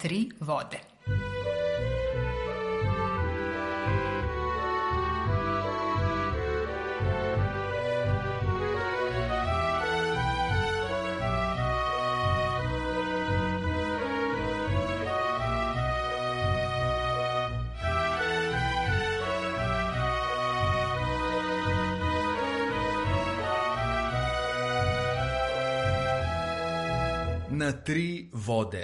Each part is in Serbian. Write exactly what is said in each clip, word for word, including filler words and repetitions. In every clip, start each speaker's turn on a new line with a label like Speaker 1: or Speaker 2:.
Speaker 1: tri vode.
Speaker 2: Na tri vode.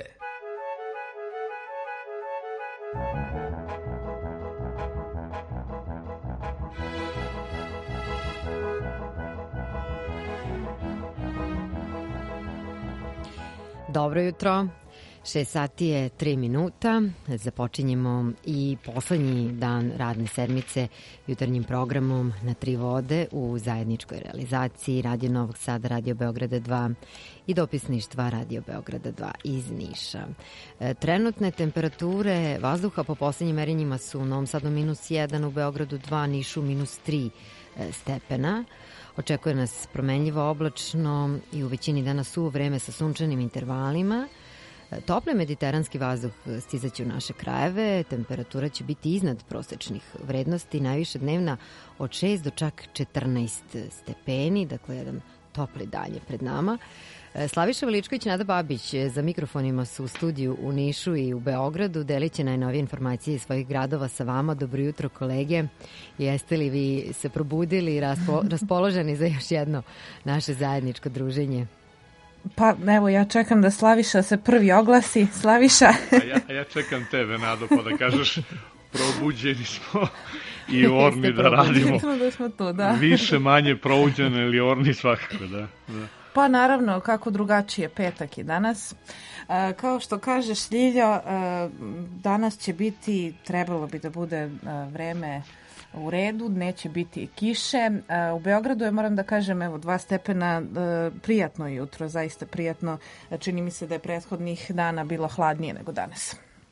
Speaker 3: Dobro jutro. Šest sati je tri minuta. Započinjemo i poslednji dan radne sedmice jutarnjim programom Na tri vode u zajedničkoj realizaciji Radio Novog Sada, Radio Beograda dva i dopisništva Radio Beograda dva iz Niša. Trenutne temperature vazduha po poslednjim merenjima su u Novom Sadu minus jedan, u Beogradu dva, Nišu minus tri stepena. Očekuje nas promenljivo oblačno i u većini dana suvo vreme sa sunčanim intervalima. Topli mediteranski vazduh stizaće u naše krajeve, temperatura će biti iznad prosečnih vrednosti, najviše dnevna od šest do čak četrnaest stepeni, dakle jedan topli dan je pred nama. Slaviša Veličković i Nada Babić za mikrofonima su u studiju u Nišu i u Beogradu, delit će najnovije informacije iz svojih gradova sa vama. Dobro jutro, kolege. Jeste li vi se probudili i raspo, raspoloženi za još jedno naše zajedničko druženje?
Speaker 4: Pa evo, ja čekam da Slaviša se prvi oglasi. Slaviša.
Speaker 5: A ja, a ja čekam tebe, Nado, pa da kažeš probuđeni smo i orni da radimo.
Speaker 4: Da smo tu, da.
Speaker 5: Više manje probuđene ili orni svakako, da. da.
Speaker 4: Pa naravno, kako drugačije, petak je danas. E, kao što kažeš, Ljiljo, e, danas će biti, trebalo bi da bude e, vreme u redu, neće biti kiše. E, u Beogradu je, moram da kažem, evo, dva stepena, e, prijatno jutro, zaista prijatno. Čini mi se da je prethodnih dana bilo hladnije nego danas.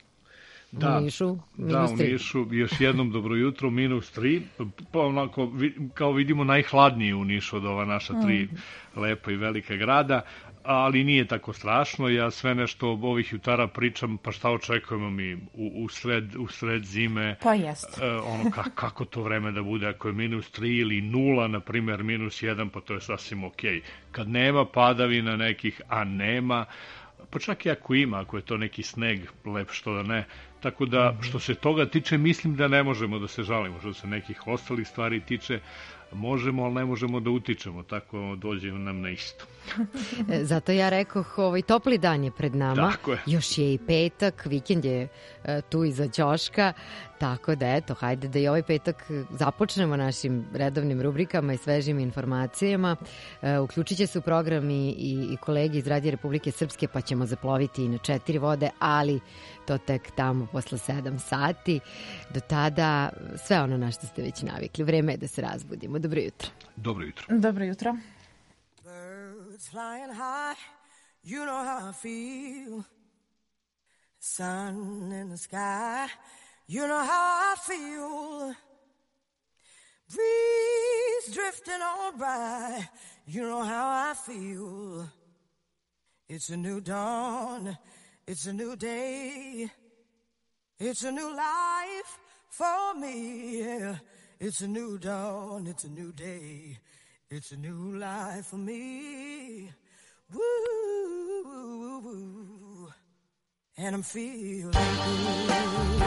Speaker 5: Da,
Speaker 3: u Nišu, minus
Speaker 5: da, u Nišu, još jednom dobro jutro, minus tri, pa onako, kao vidimo, najhladnije u Nišu od ova naša tri mm. lepa i velika grada, ali nije tako strašno. Ja sve nešto ovih jutara pričam, pa šta očekujemo mi u, u, sred, u sred zime,
Speaker 4: pa jest.
Speaker 5: E, ono, ka, kako to vreme da bude, ako je minus tri ili nula, na primjer minus jedan, pa to je sasvim okej. Kad nema padavina nekih, a nema, pa čak i ako ima, ako je to neki sneg, lep što da ne. Tako da, što se toga tiče, mislim da ne možemo da se žalimo. Što se nekih ostalih stvari tiče, možemo, ali ne možemo da utičemo. Tako dođe nam na isto.
Speaker 3: Zato ja rekoh, ovaj topli dan je pred nama.
Speaker 5: Tako je.
Speaker 3: Još je i petak, vikend je uh, tu iza ćoška. Tako da, eto, hajde da i ovaj petak započnemo našim redovnim rubrikama i svežim informacijama. Uh, uključit će se u program i, i, i kolegi iz Radija Republike Srpske, pa ćemo zaploviti i na četiri vode, ali to tek tamo posle sedam sati. Do tada sve ono na što ste već navikli. Vreme je da se razbudimo. Dobro jutro.
Speaker 5: Dobro jutro.
Speaker 4: Dobro jutro.
Speaker 6: Birds flying high, you know how I feel. Sun in the sky, you know how I feel. Breeze drifting on by, you know how I feel. It's a new dawn, it's a new day, it's a new life for me. Yeah. It's a new dawn, it's a new day, it's a new life for me. Woo, woo, woo. And I'm feeling good.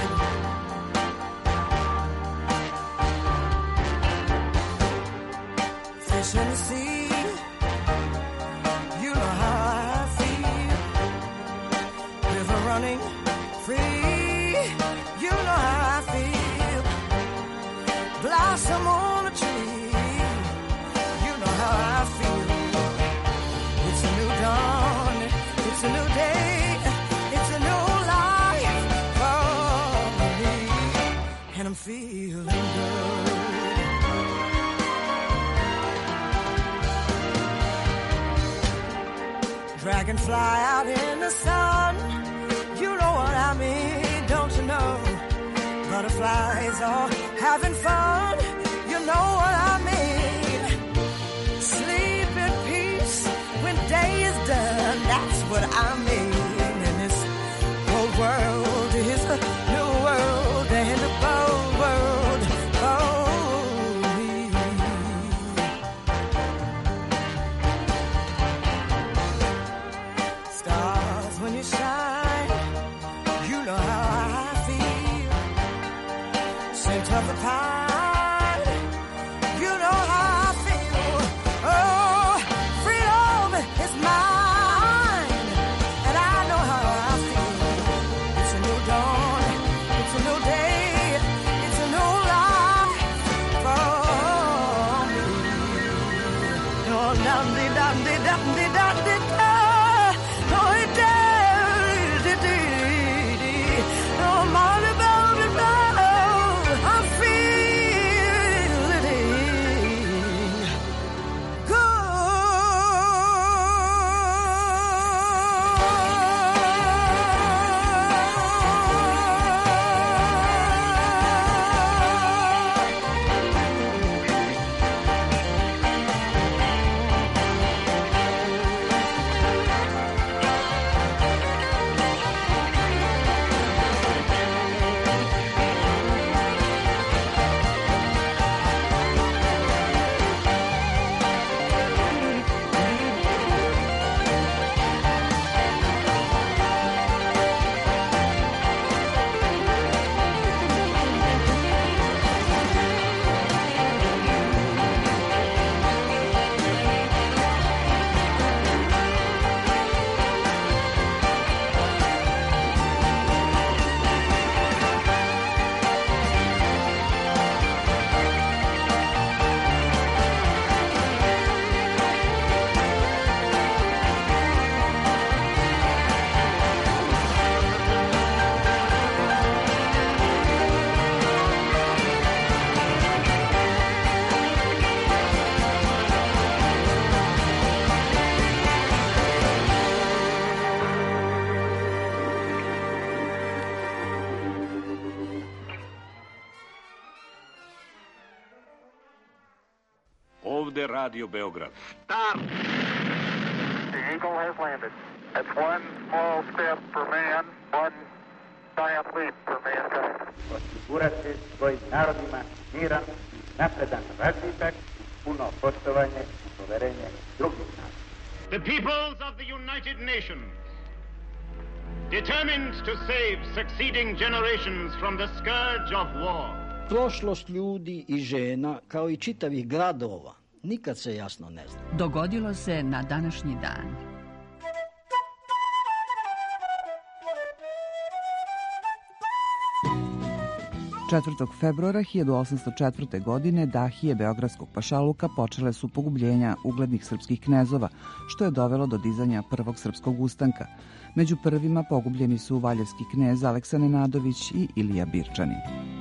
Speaker 6: Fish in the sea, you know how I feel. River running free, you know how I feel. Blossom on a tree, you know how I feel. It's a new dawn, it's a new day, it's a new life for me, and I'm feeling good. Dragonfly out in the sun, you know what I mean, don't you know? Butterflies are having fun, you know what I mean. Sleep in peace when day is done, that's what I mean. In this whole world
Speaker 1: Ovde Radio Beograd.
Speaker 7: Stop! The Eagle has landed. That's one small step for man, one giant leap for mankind.
Speaker 8: Osigurati svojim narodima miran, napredan razvitak, puno poštovanje i poverenje drugih naroda.
Speaker 7: The peoples of the United Nations, determined to save succeeding generations from the scourge of war.
Speaker 9: Prošlost ljudi i žena, kao i čitavih gradova, nikad se jasno ne zna.
Speaker 10: Dogodilo se na današnji dan.
Speaker 11: četvrtog februara hiljadu osamsto četvrte. godine dahije beogradskog pašaluka počele su pogubljenja uglednih srpskih knezova, što je dovelo do dizanja prvog srpskog ustanka. Među prvima pogubljeni su valjevski knez Aleksa Nenadović i Ilija Birčanin.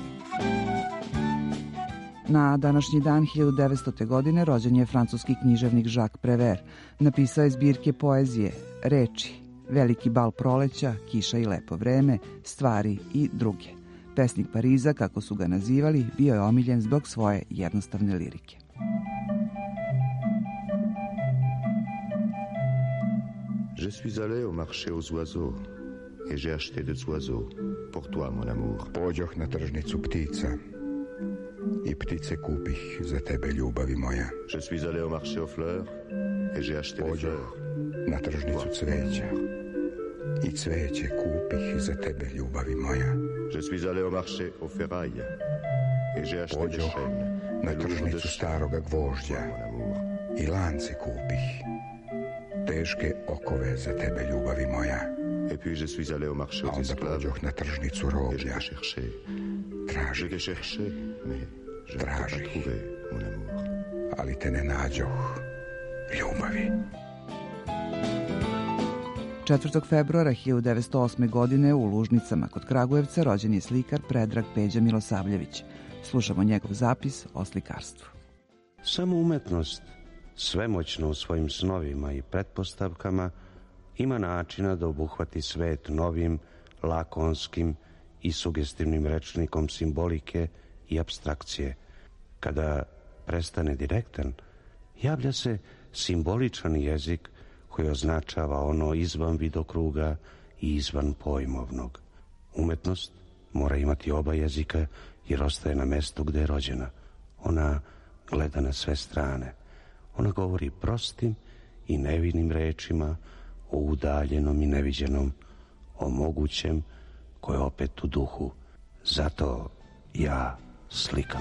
Speaker 11: Na današnji dan hiljadu devetstote. godine rođen je francuski književnik Jacques Prévert. Napisao je zbirke poezije, reči, Veliki bal proleća, Kiša i lepo vreme, Stvari i druge. Pesnik Pariza, kako su ga nazivali, bio je omiljen zbog svoje jednostavne lirike.
Speaker 12: Je suis allé au marché aux oiseaux et j'ai acheté des oiseaux pour toi, mon amour.
Speaker 13: Pođoh na tržnicu ptica i ptice kupih za tebe, ljubavi moja.
Speaker 12: Je suis allé au marché aux fleurs et j'ai acheté des fleurs.
Speaker 13: Na tržnicu cveća i cveće kupih za tebe, ljubavi moja.
Speaker 12: Je suis allé au marché aux ferrailles et j'ai acheté des chaînes.
Speaker 13: Na tržnicu staroga gvožđa i lance kupih, teške okove za tebe, ljubavi moja.
Speaker 12: Et puis je suis allé au marché aux esclaves
Speaker 13: na tržnicu roblja.
Speaker 12: Et j'ai cherché.
Speaker 13: Traži.
Speaker 12: Je t'ai cherché, mais je
Speaker 13: Traži.
Speaker 12: n'ai pas trouvé, mon amour.
Speaker 13: Ali te ne nađoh, ljubavi.
Speaker 11: četvrtog februara hiljadu devetsto osme. godine u Lužnicama kod Kragujevca rođen je slikar Predrag Peđa Milosavljević. Slušamo njegov zapis o slikarstvu.
Speaker 14: Samo umetnost, svemoćna u svojim snovima i pretpostavkama, ima načina da obuhvati svet novim, lakonskim i sugestivnim rečnikom simbolike i apstrakcije. Kada prestane direktan, javlja se simboličan jezik koji označava ono izvan vidokruga i izvan pojmovnog. Umetnost mora imati oba jezika jer ostaje na mestu gde je rođena. Ona gleda na sve strane. Ona govori prostim i nevinim rečima o udaljenom i neviđenom, o mogućem koje opet u duhu. Zato ja slikam.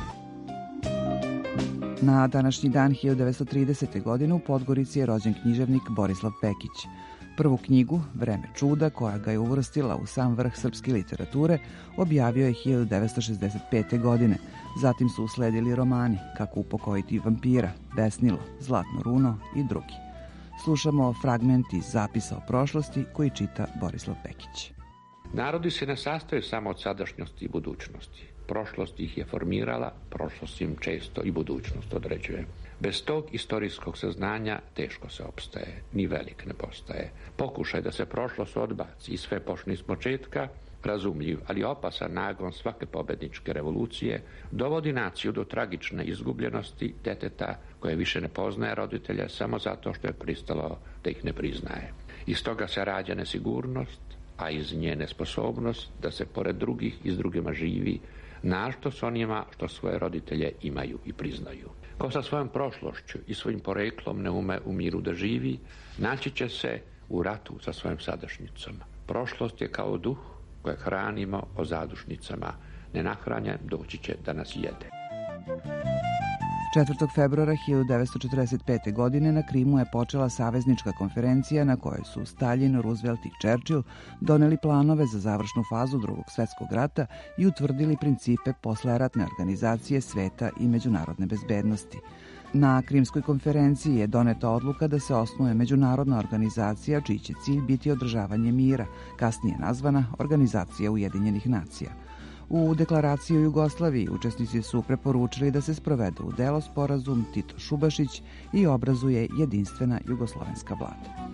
Speaker 11: Na današnji dan hiljadu devetsto tridesete. godine u Podgorici je rođen književnik Borislav Pekić. Prvu knjigu, Vreme čuda, koja ga je uvrstila u sam vrh srpske literature, objavio je hiljadu devetsto šezdeset pete. godine. Zatim su usledili romani Kako upokojiti vampira, Besnilo, Zlatno runo i drugi. Slušamo fragment iz Zapisa o prošlosti koji čita Borislav Pekić.
Speaker 15: Narodi se ne sastoje samo od sadašnjosti i budućnosti. Prošlost ih je formirala, prošlost im često i budućnost određuje. Bez tog istorijskog saznanja teško se opstaje, ni velik ne postaje. Pokušaj da se prošlost odbaci i sve počne iz početka, razumljiv, ali opasan nagon svake pobedničke revolucije, dovodi naciju do tragične izgubljenosti deteta koje više ne poznaje roditelja samo zato što je pristalo da ih ne priznaje. Iz toga se rađa nesigurnost, a iz nje nesposobnost da se pored drugih i s drugima živi, našto s onima što svoje roditelje imaju i priznaju. Ko sa svojom prošlošću i svojim poreklom ne ume u miru da živi, naći će se u ratu sa svojom sadašnjicom. Prošlost je kao duh koje hranimo o zadušnicama. Nenahranjen doći će da nas jede.
Speaker 11: četvrtog februara hiljadu devetsto četrdeset pete. godine na Krimu je počela saveznička konferencija na kojoj su Staljin, Roosevelt i Churchill doneli planove za završnu fazu Drugog svjetskog rata i utvrdili principe posleratne organizacije sveta i međunarodne bezbednosti. Na Krimskoj konferenciji je doneta odluka da se osnuje međunarodna organizacija čiji će cilj biti održavanje mira, kasnije nazvana Organizacija Ujedinjenih nacija. U deklaraciji o Jugoslaviji učesnici su preporučili da se sprovede u delo sporazum Tito-Šubašić i obrazuje jedinstvena jugoslovenska vlada.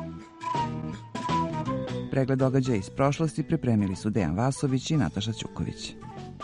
Speaker 11: Pregled događaja iz prošlosti pripremili su Dejan Vasović i Nataša Ćuković.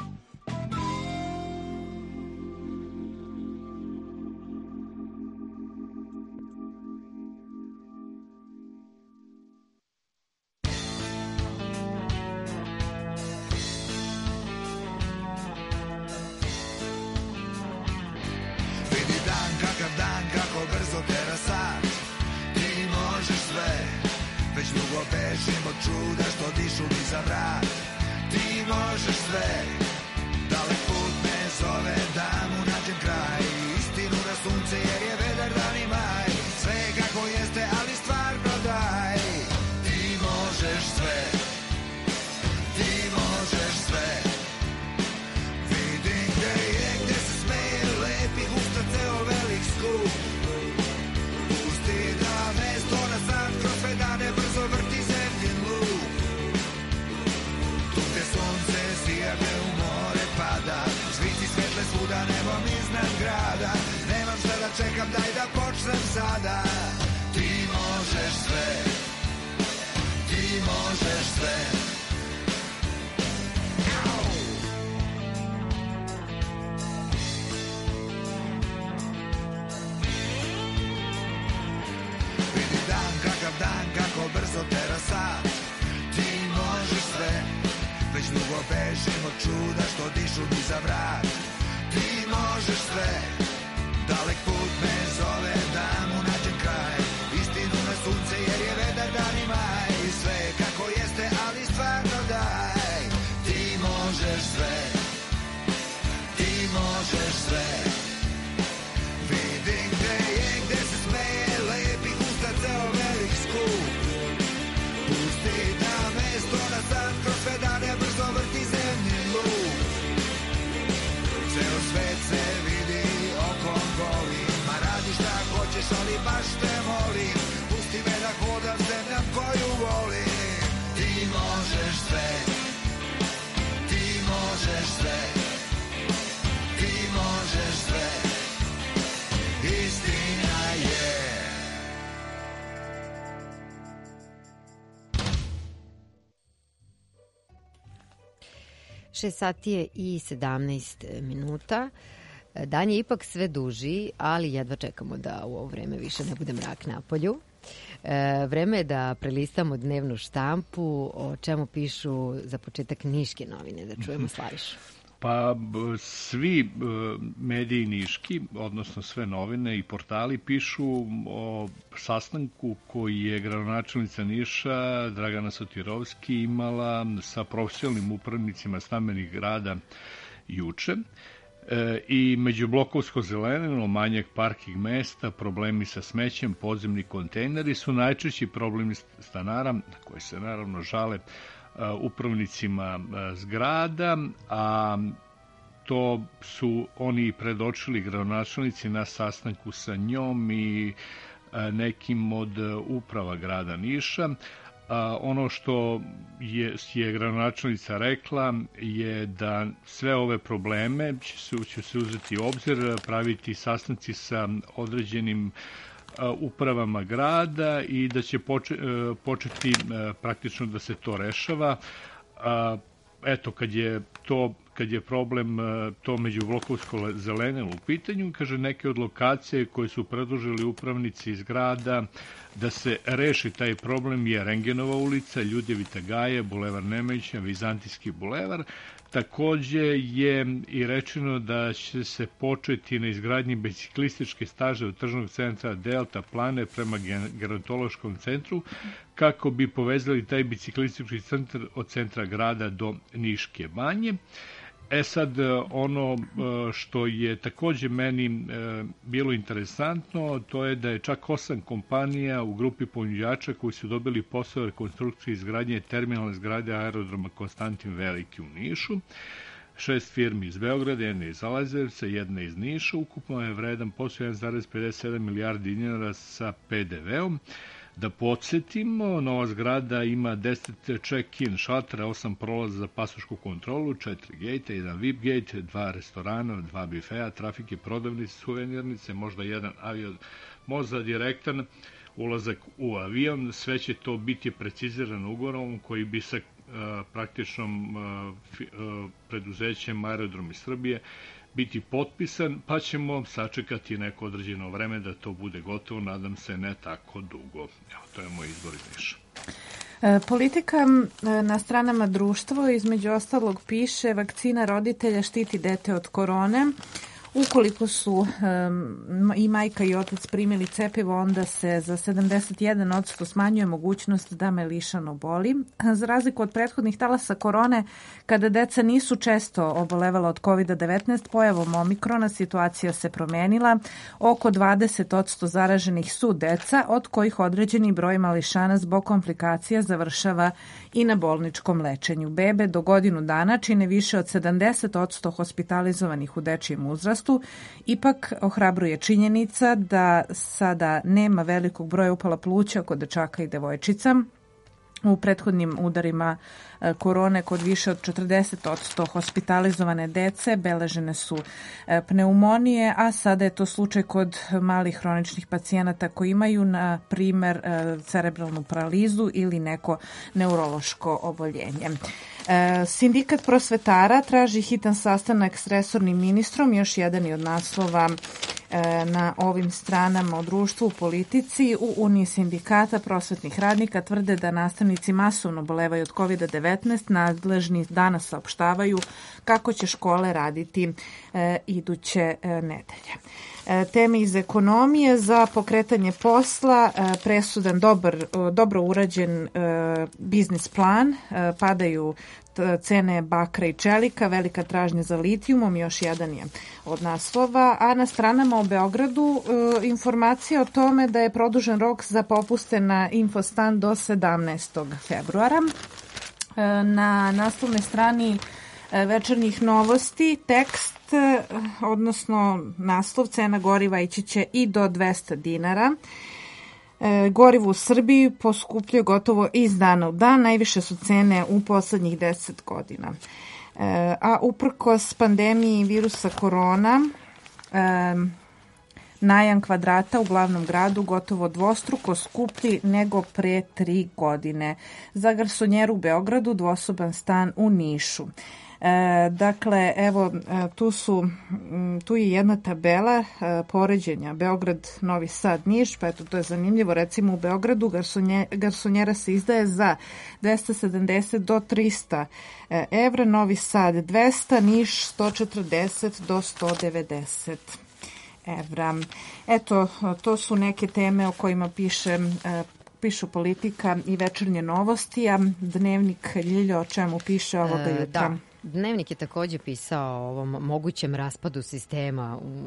Speaker 3: šest sati je i sedamnaest minuta. Dan je ipak sve duži, ali jedva čekamo da u ovo vreme više ne bude mrak na polju. E, vreme je da prelistamo dnevnu štampu, o čemu pišu za početak niške novine, da čujemo Slavišu.
Speaker 5: Pa svi mediji niški, odnosno sve novine i portali pišu o sastanku koji je gradonačelnica Niša Dragana Sotirovski imala sa profesionalnim upravnicima stambenih grada juče. E, I međublokovsko zelenilo, manjak parking mesta, problemi sa smećem, podzemni kontejneri su najčešći problemi stanara, na koji se naravno žale a, upravnicima a, zgrada, a to su oni predočili gradonačelnici na sastanku sa njom i a, nekim od uprava grada Niša. A, ono što je, je gradonačelnica rekla je da sve ove probleme će se, će se uzeti u obzir, praviti sastanci sa određenim a, upravama grada i da će poče, a, početi a, praktično da se to rešava. A, eto, kad je to kad je problem to međublokovsko zelenilo u pitanju, kaže, neke od lokacije koje su predložili upravnici iz grada da se reši taj problem je Rengenova ulica, Ljudevita Gaja, Bulevar Nemanjića, Vizantijski bulevar. Takođe je i rečeno da će se početi na izgradnji biciklističke staze od tržnog centra Delta Plane prema gerontološkom centru, kako bi povezali taj biciklistički centar od centra grada do Niške banje. E sad, ono što je takođe meni bilo interesantno, to je da je čak osam kompanija u grupi ponuđača koji su dobili posao rekonstrukcije izgradnje terminalne zgrade aerodroma Konstantin Veliki u Nišu. Šest firmi iz Beograda, jedna iz Lazarevca, jedna iz Niša. Ukupno je vredan posao jedan zarez pedeset sedam milijardi dinara sa pe de veom. Da podsjetimo, nova zgrada ima deset check-in šatora, osam prolaza za pasošku kontrolu, četiri gejta, jedan V I P gate, dva restorana, dva bifeja, trafike, prodavnice, suvenirnice, možda jedan avion, možda direktan ulazak u avion. Sve će to biti precizirano ugovorom koji bi sa a, praktičnom a, fi, a, preduzećem Aerodromi Srbije biti potpisan, pa ćemo sačekati neko određeno vreme da to bude gotovo, nadam se ne tako dugo. Evo, to je moj izbor iz Niša.
Speaker 4: E, politika na stranama društva između ostalog piše vakcina roditelja štiti dete od korone. Ukoliko su um, i majka i otac primili cepivo, onda se za sedamdeset jedan odsto smanjuje mogućnost da melišan oboli. Za razliku od prethodnih talasa korone, kada deca nisu često obolevala od kovid devetnaest, pojavom omikrona situacija se promenila. Oko dvadeset odsto zaraženih su deca, od kojih određeni broj mališana zbog komplikacija završava i na bolničkom lečenju. Bebe do godinu dana čine više od sedamdeset odsto hospitalizovanih u dečijem uzrastu. Ipak ohrabruje činjenica da sada nema velikog broja upala pluća kod dečaka i devojčica. U prethodnim udarima korone kod više od četrdeset odsto hospitalizovane dece beležene su pneumonije, a sada je to slučaj kod malih hroničnih pacijenata koji imaju, na primer, cerebralnu paralizu ili neko neurološko oboljenje. Sindikat prosvetara traži hitan sastanak s resornim ministrom, još jedan je od naslova na ovim stranama o društvu u politici. U Uniji sindikata prosvetnih radnika tvrde da nastavnici masovno bolevaju od kovid devetnaest, nadležni danas saopštavaju kako će škole raditi e, iduće e, nedelje. E, teme iz ekonomije: za pokretanje posla, e, presudan dobar, dobro urađen e, biznis plan, e, padaju cene bakra i čelika, velika tražnja za litijumom, još jedan je od naslova, a na stranama o Beogradu e, informacija o tome da je produžen rok za popuste na Infostan do sedamnaestog februara. E, na naslovnoj strani e, Večernjih novosti tekst, e, odnosno naslov: cena goriva ići će i do dvesta dinara. E, gorivo u Srbiji poskupljuje gotovo iz dana u dan, najviše su cene u poslednjih deset godina. E, a uprkos pandemiji virusa korona, e, najam kvadrata u glavnom gradu gotovo dvostruko skuplji nego pre tri godine. Za garsonjeru u Beogradu dvosoban stan u Nišu. E, dakle, evo, tu su, tu je jedna tabela e, poređenja Beograd, Novi Sad, Niš, pa eto, to je zanimljivo. Recimo u Beogradu garsonje, garsonjera se izdaje za dvesta sedamdeset do trista evra, Novi Sad dvesta, Niš sto četrdeset do sto devedeset evra. Eto, to su neke teme o kojima piše e, pišu Politika i Večernje novosti, a Dnevnik Ljiljo o čemu piše ovoga jutra?
Speaker 3: Da. Dnevnik je takođe pisao o ovom mogućem raspadu sistema u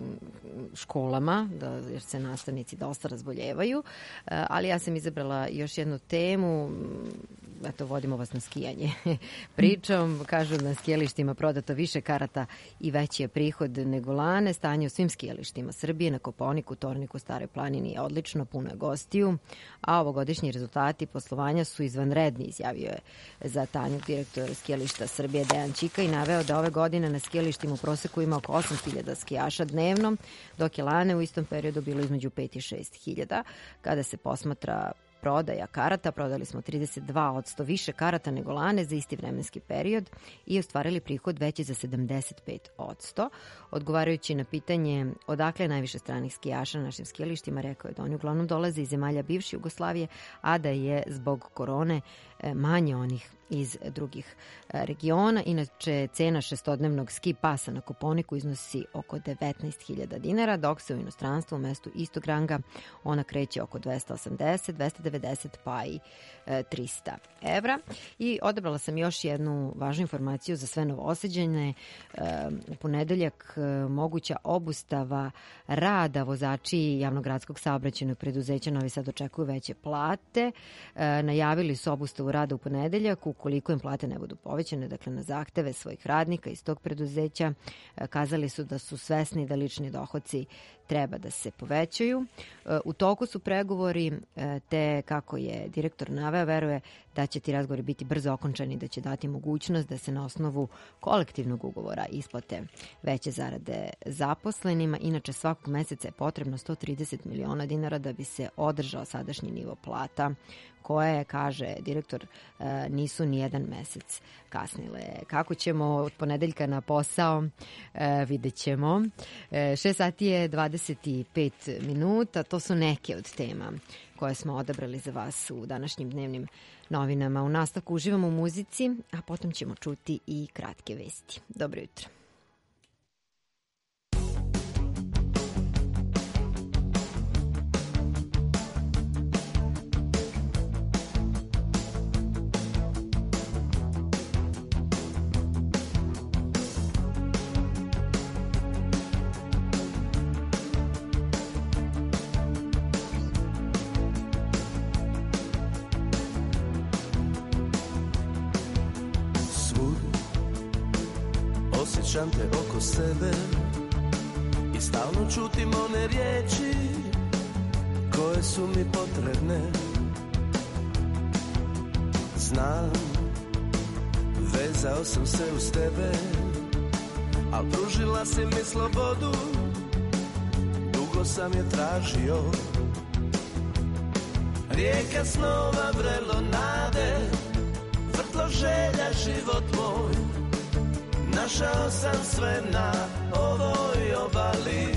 Speaker 3: školama, da, jer se nastavnici dosta razboljevaju, ali ja sam izabrala još jednu temu, eto, vodimo vas na skijanje pričom, kažu na skijalištima prodato više karata i veći je prihod nego lane, stanje u svim skijalištima Srbije, na Kopaoniku, Torniku, Staroj planini je odlično, puno je gostiju, a ovogodišnji rezultati poslovanja su izvanredni, izjavio je za Tanjuk direktor skijališta Srbije Dejan Čika i naveo da ove godine na skijalištima u proseku ima oko osam hiljada skijaša dnevno, dok je lane u istom periodu bilo između pet i šest hiljada. Kada se posmatra prodaja karata, prodali smo trideset dva posto više karata nego lane za isti vremenski period i ostvarili prihod veći za sedamdeset pet posto. Odgovarajući na pitanje odakle je najviše stranih skijaša na našim skijalištima, rekao je da oni uglavnom dolaze iz zemalja bivše Jugoslavije, a da je zbog korone manje onih iz drugih regiona. Inače, cena šestodnevnog ski pasa na Kopaoniku iznosi oko devetnaest hiljada dinara, dok se u inostranstvu u mestu istog ranga ona kreće oko dvesta osamdeset, dvesta devedeset pa i trista evra. I odabrala sam još jednu važnu informaciju za sve Novosađane. U ponedeljak moguća obustava rada vozači javnogradskog saobraćajnog preduzeća Novi Sad očekuju veće plate. Najavili su obustavu rada u ponedeljak ukoliko im plate ne budu povećane, dakle na zahteve svojih radnika iz tog preduzeća. Kazali su da su svesni da lični dohoci treba da se povećaju. U toku su pregovori, te kako je direktor naveo, veruje da će ti razgovori biti brzo okončani, da će dati mogućnost da se na osnovu kolektivnog ugovora isplate veće zarade zaposlenima. Inače, svakog meseca je potrebno sto trideset miliona dinara da bi se održao sadašnji nivo plata, koje, kaže direktor, nisu ni jedan mesec kasnile. Kako ćemo od ponedeljka na posao, vidjet ćemo. šest sati je dvadeset pet minuta, to su neke od tema koje smo odabrali za vas u današnjim dnevnim novinama. U nastavku uživamo u muzici, a potom ćemo čuti i kratke vesti. Dobro jutro.
Speaker 16: Osjećam te oko sebe i stalno čutim one riječi koje su mi potrebne. Znam, vezao sam se uz tebe, al pružila si mi slobodu, dugo sam je tražio. Rijeka snova, vrelo nade, vrtlo želja, život moj. Našao sam sve na ovoj obali.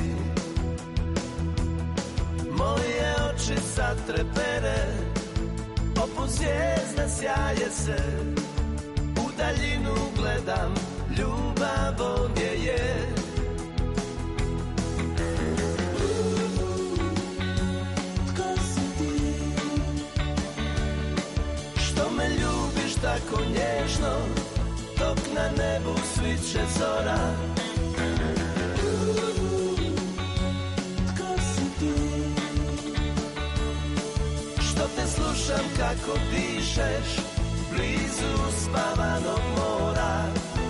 Speaker 16: Moje oči sad trepere, poput zvijezda sjaje se. U daljinu gledam, ljubav ovdje je. Tko si ti? Što me ljubiš tako nježno, dok na nebu sviće zora. Tko si ti? Što te slušam kako dišeš blizu spavanog mora.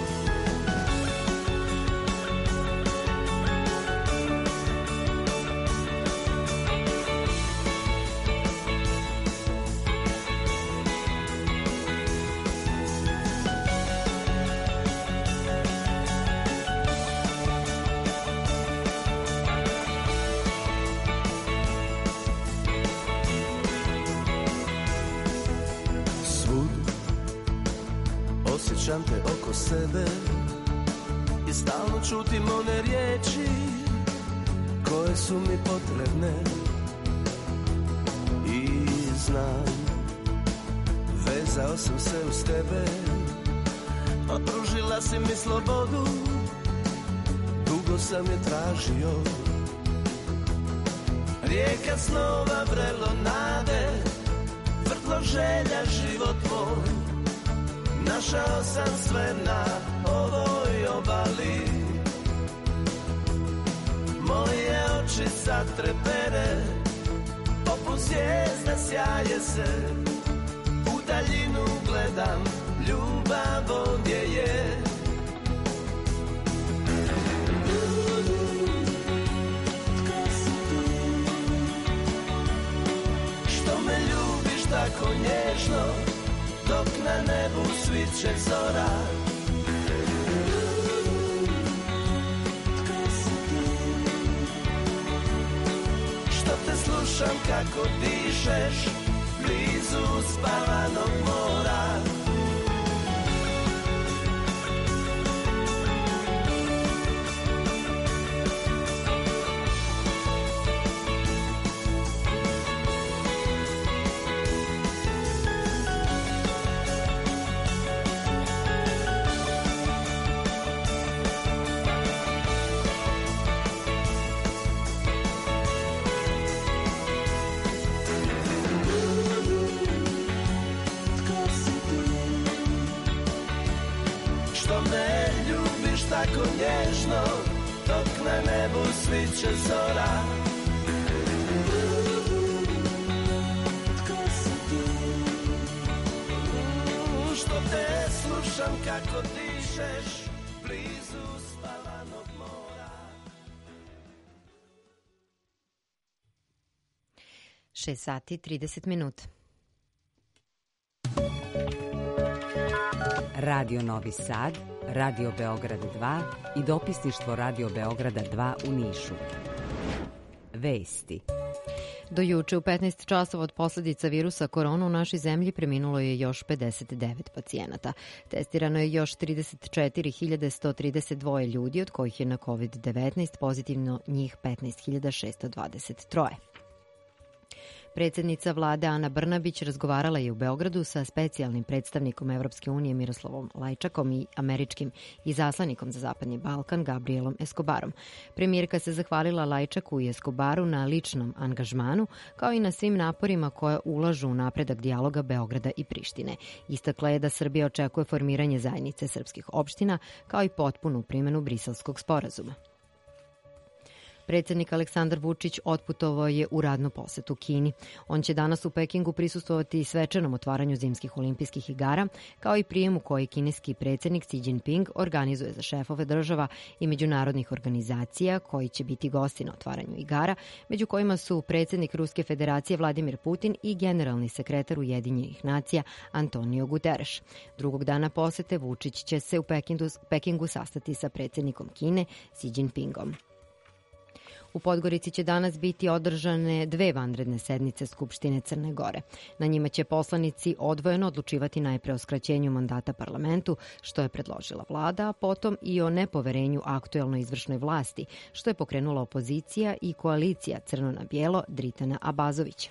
Speaker 16: Osjećam te oko sebe i stalno čutim one riječi koje su mi potrebne. I znam, vezao sam se uz tebe, a pružila si mi slobodu, dugo sam je tražio. Rijeka snova, vrelo nade, vrtlo želja, život moj. našao sam sve na ovoj obali. Moje oči sad trepere, poput zvijezda sjaje se. U daljinu gledam, ljubav ovdje je. Što me ljubiš tako nježno, dok na nebu sviće zora. Što te slušam kako dišeš, blizu spavanog mora. Tako nježno, dok na nebu sviće zora. Što te slušam kako dišeš, blizu spavanog mora.
Speaker 3: šest sati trideset minuta.
Speaker 17: Radio Novi Sad, Radio Beograd dva i dopisništvo Radio Beograda dva u Nišu. Vesti.
Speaker 3: Do juče u petnaest časova od posledica virusa korona u našoj zemlji preminulo je još pedeset devet pacijenata. Testirano je još trideset četiri hiljade sto trideset dva ljudi, od kojih je na kovid devetnaest pozitivno njih petnaest hiljada šesto dvadeset tri. Predsjednica vlade Ana Brnabić razgovarala je u Beogradu sa specijalnim predstavnikom Evropske unije Miroslavom Lajčakom i američkim izaslanikom za Zapadni Balkan Gabrielom Escobarom. Premijerka se zahvalila Lajčaku i Escobaru na ličnom angažmanu, kao i na svim naporima koje ulažu u napredak dijaloga Beograda i Prištine. Istakla je da Srbija očekuje formiranje zajednice srpskih opština, kao i potpunu primjenu Briselskog sporazuma. Predsjednik Aleksandar Vučić otputovao je u radnu posetu Kini. On će danas u Pekingu prisustvovati svečanom otvaranju zimskih olimpijskih igara, kao i prijemu koji kineski predsjednik Xi Jinping organizuje za šefove država i međunarodnih organizacija koji će biti gosti na otvaranju igara, među kojima su predsjednik Ruske federacije Vladimir Putin i generalni sekretar Ujedinjenih nacija Antonio Guterres. Drugog dana posete Vučić će se u Pekingu, Pekingu sastati sa predsjednikom Kine Xi Jinpingom. U Podgorici će danas biti održane dve vanredne sednice Skupštine Crne Gore. Na njima će poslanici odvojeno odlučivati najpre o skraćenju mandata parlamentu, što je predložila vlada, a potom i o nepoverenju aktuelnoj izvršnoj vlasti, što je pokrenula opozicija i koalicija Crno na bijelo Dritana Abazovića.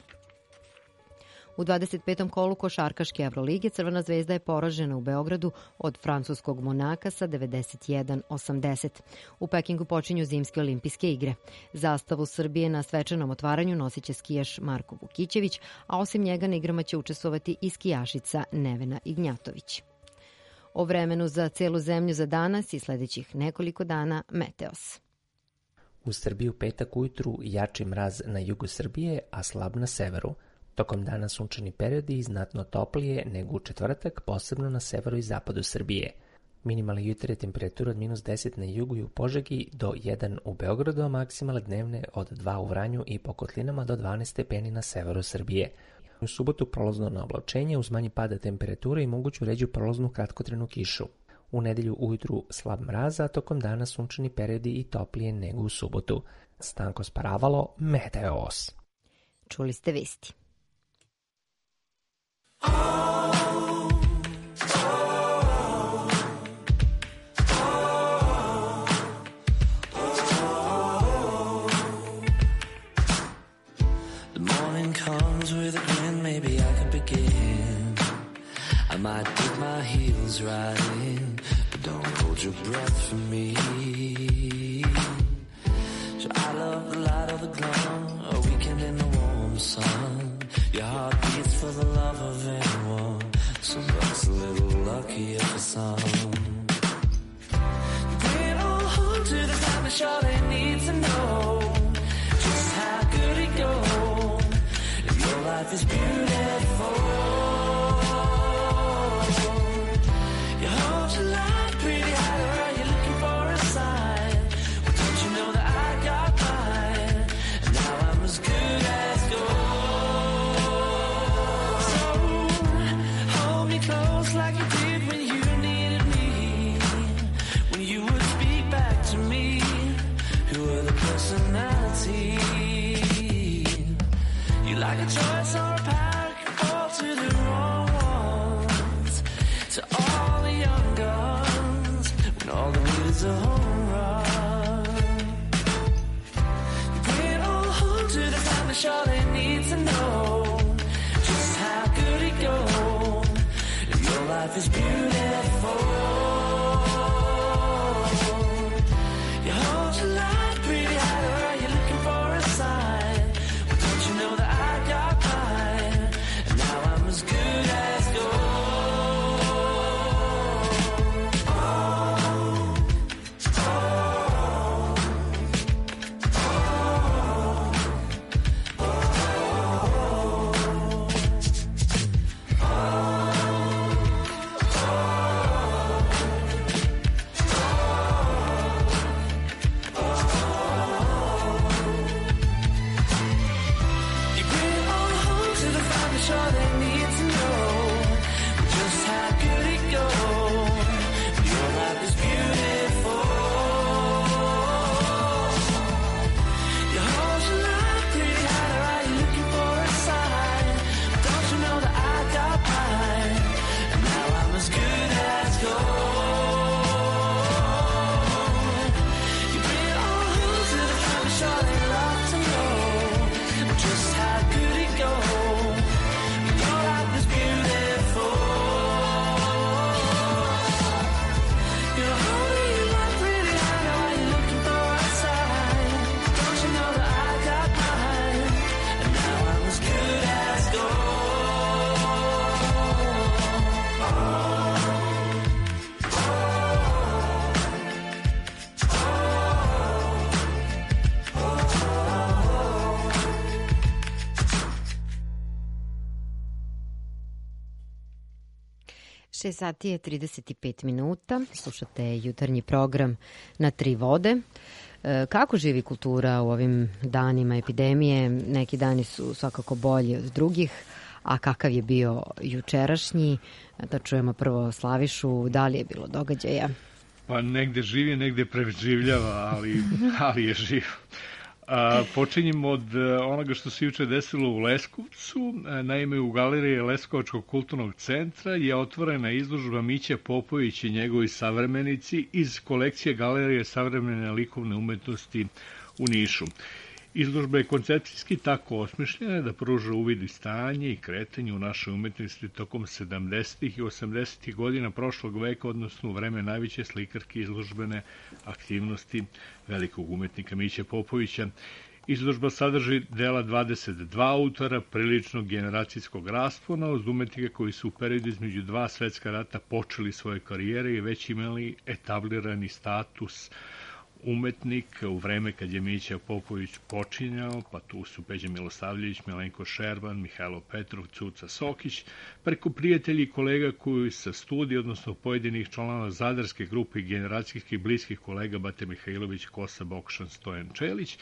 Speaker 3: U dvadeset petom kolu košarkaške Evrolige Crvena zvezda je poražena u Beogradu od francuskog Monaka sa devedeset jedan osamdeset. U Pekingu počinju zimske olimpijske igre. Zastavu Srbije na svečanom otvaranju nosit će skijaš Marko Vukićević, a osim njega na igrama će učestvovati i skijašica Nevena Ignjatović. O vremenu za celu zemlju za danas i sljedećih nekoliko dana Meteos.
Speaker 18: U Srbiji u petak ujutru jači mraz na jugu Srbije, a slab na severu. Tokom dana sunčani periodi i znatno toplije nego u četvrtak, posebno na severu i zapadu Srbije. Minimalne jutarnje temperature od minus deset na jugu i u Požegi do jedan u Beogradu, a maksimalne dnevne od dva u Vranju i po kotlinama do dvanaest stepeni na severu Srbije. U subotu prolazno na oblačenje uz manji pada temperature i moguću ređu prolaznu kratkotrajnu kišu. U nedelju ujutru slab mraz, a tokom dana sunčani periodi i toplije nego u subotu. Stanko Sparavalo, Meteos.
Speaker 3: Čuli ste vesti.
Speaker 19: I might dig my heels right in, but don't hold your breath for me. So I love the light of the glow, a weekend in the warm sun. Your heart beats for the love of anyone. Some bucks a little luckier for some. Bring it all home to the family, sure they need to know just how good it goes. If your life is beautiful, your hope's a lot pretty high, or are you looking for a sign? Well, don't you know that I got mine, and now I'm as good as gold. So hold me close like you did when you needed me, when you would speak back to me. Who are the personality? You like a choice or a power can fall to the wrong ones. To all the young guns, when all the need is a home run. You bring it all home to the family, sure they need to know just how good it goes. If your life is beautiful, your hope's a lot pretty high, or are you looking for a sign? Well, don't you know that I got mine, and now I'm as good as gold. You bring it all home to the family, sure they need to know just how good it goes. Your life is beautiful. Your hope's a lot pretty high, or are you looking for a sign? Don't you know that I got mine, and now I'm as good as gold. You bring it all home to the family, sure they love to know just how good it goes. Your life is beautiful. You're holding your life pretty high, now are you looking for a sign? Don't you know that I got mine, and now I'm as good as
Speaker 3: šest sati je trideset pet minuta, slušate jutarnji program na Tri vode. E, Kako živi kultura u ovim danima epidemije? Neki dani su svakako bolji od drugih, a kakav je bio jučerašnji? Da čujemo prvo Slavišu, da li je bilo događaja?
Speaker 5: Pa negde živi, negde preživljava, ali, ali je živ. A, počinjemo od onoga što se juče desilo u Leskovcu. Naime, u galeriji Leskovačkog kulturnog centra je otvorena izložba Miće Popović i njegovi savremenici iz kolekcije Galerije savremene likovne umetnosti u Nišu. Izložba je koncepcijski tako osmišljena da pruža uvid i stanje i kretanje u našoj umetnosti tokom sedamdesetih i osamdesetih godina prošlog veka, odnosno u vreme najveće slikarke izložbene aktivnosti velikog umetnika Miće Popovića. Izložba sadrži dela dvadeset dva autora priličnog generacijskog raspona uz umetnike koji su u periodu između dva svetska rata počeli svoje karijere i već imali etablirani status umetnik u vreme kad je Mića Popović počinjao, pa tu su Peđa Milosavljević, Milenko Šerban, Mihajlo Petrov, Cuca Sokić, preko prijatelji i kolega koji sa studija, odnosno pojedinih članova Zadarske grupe i generacijskih bliskih kolega Bate Mihajlović, Kosa Bokšan, Stojan Čelić,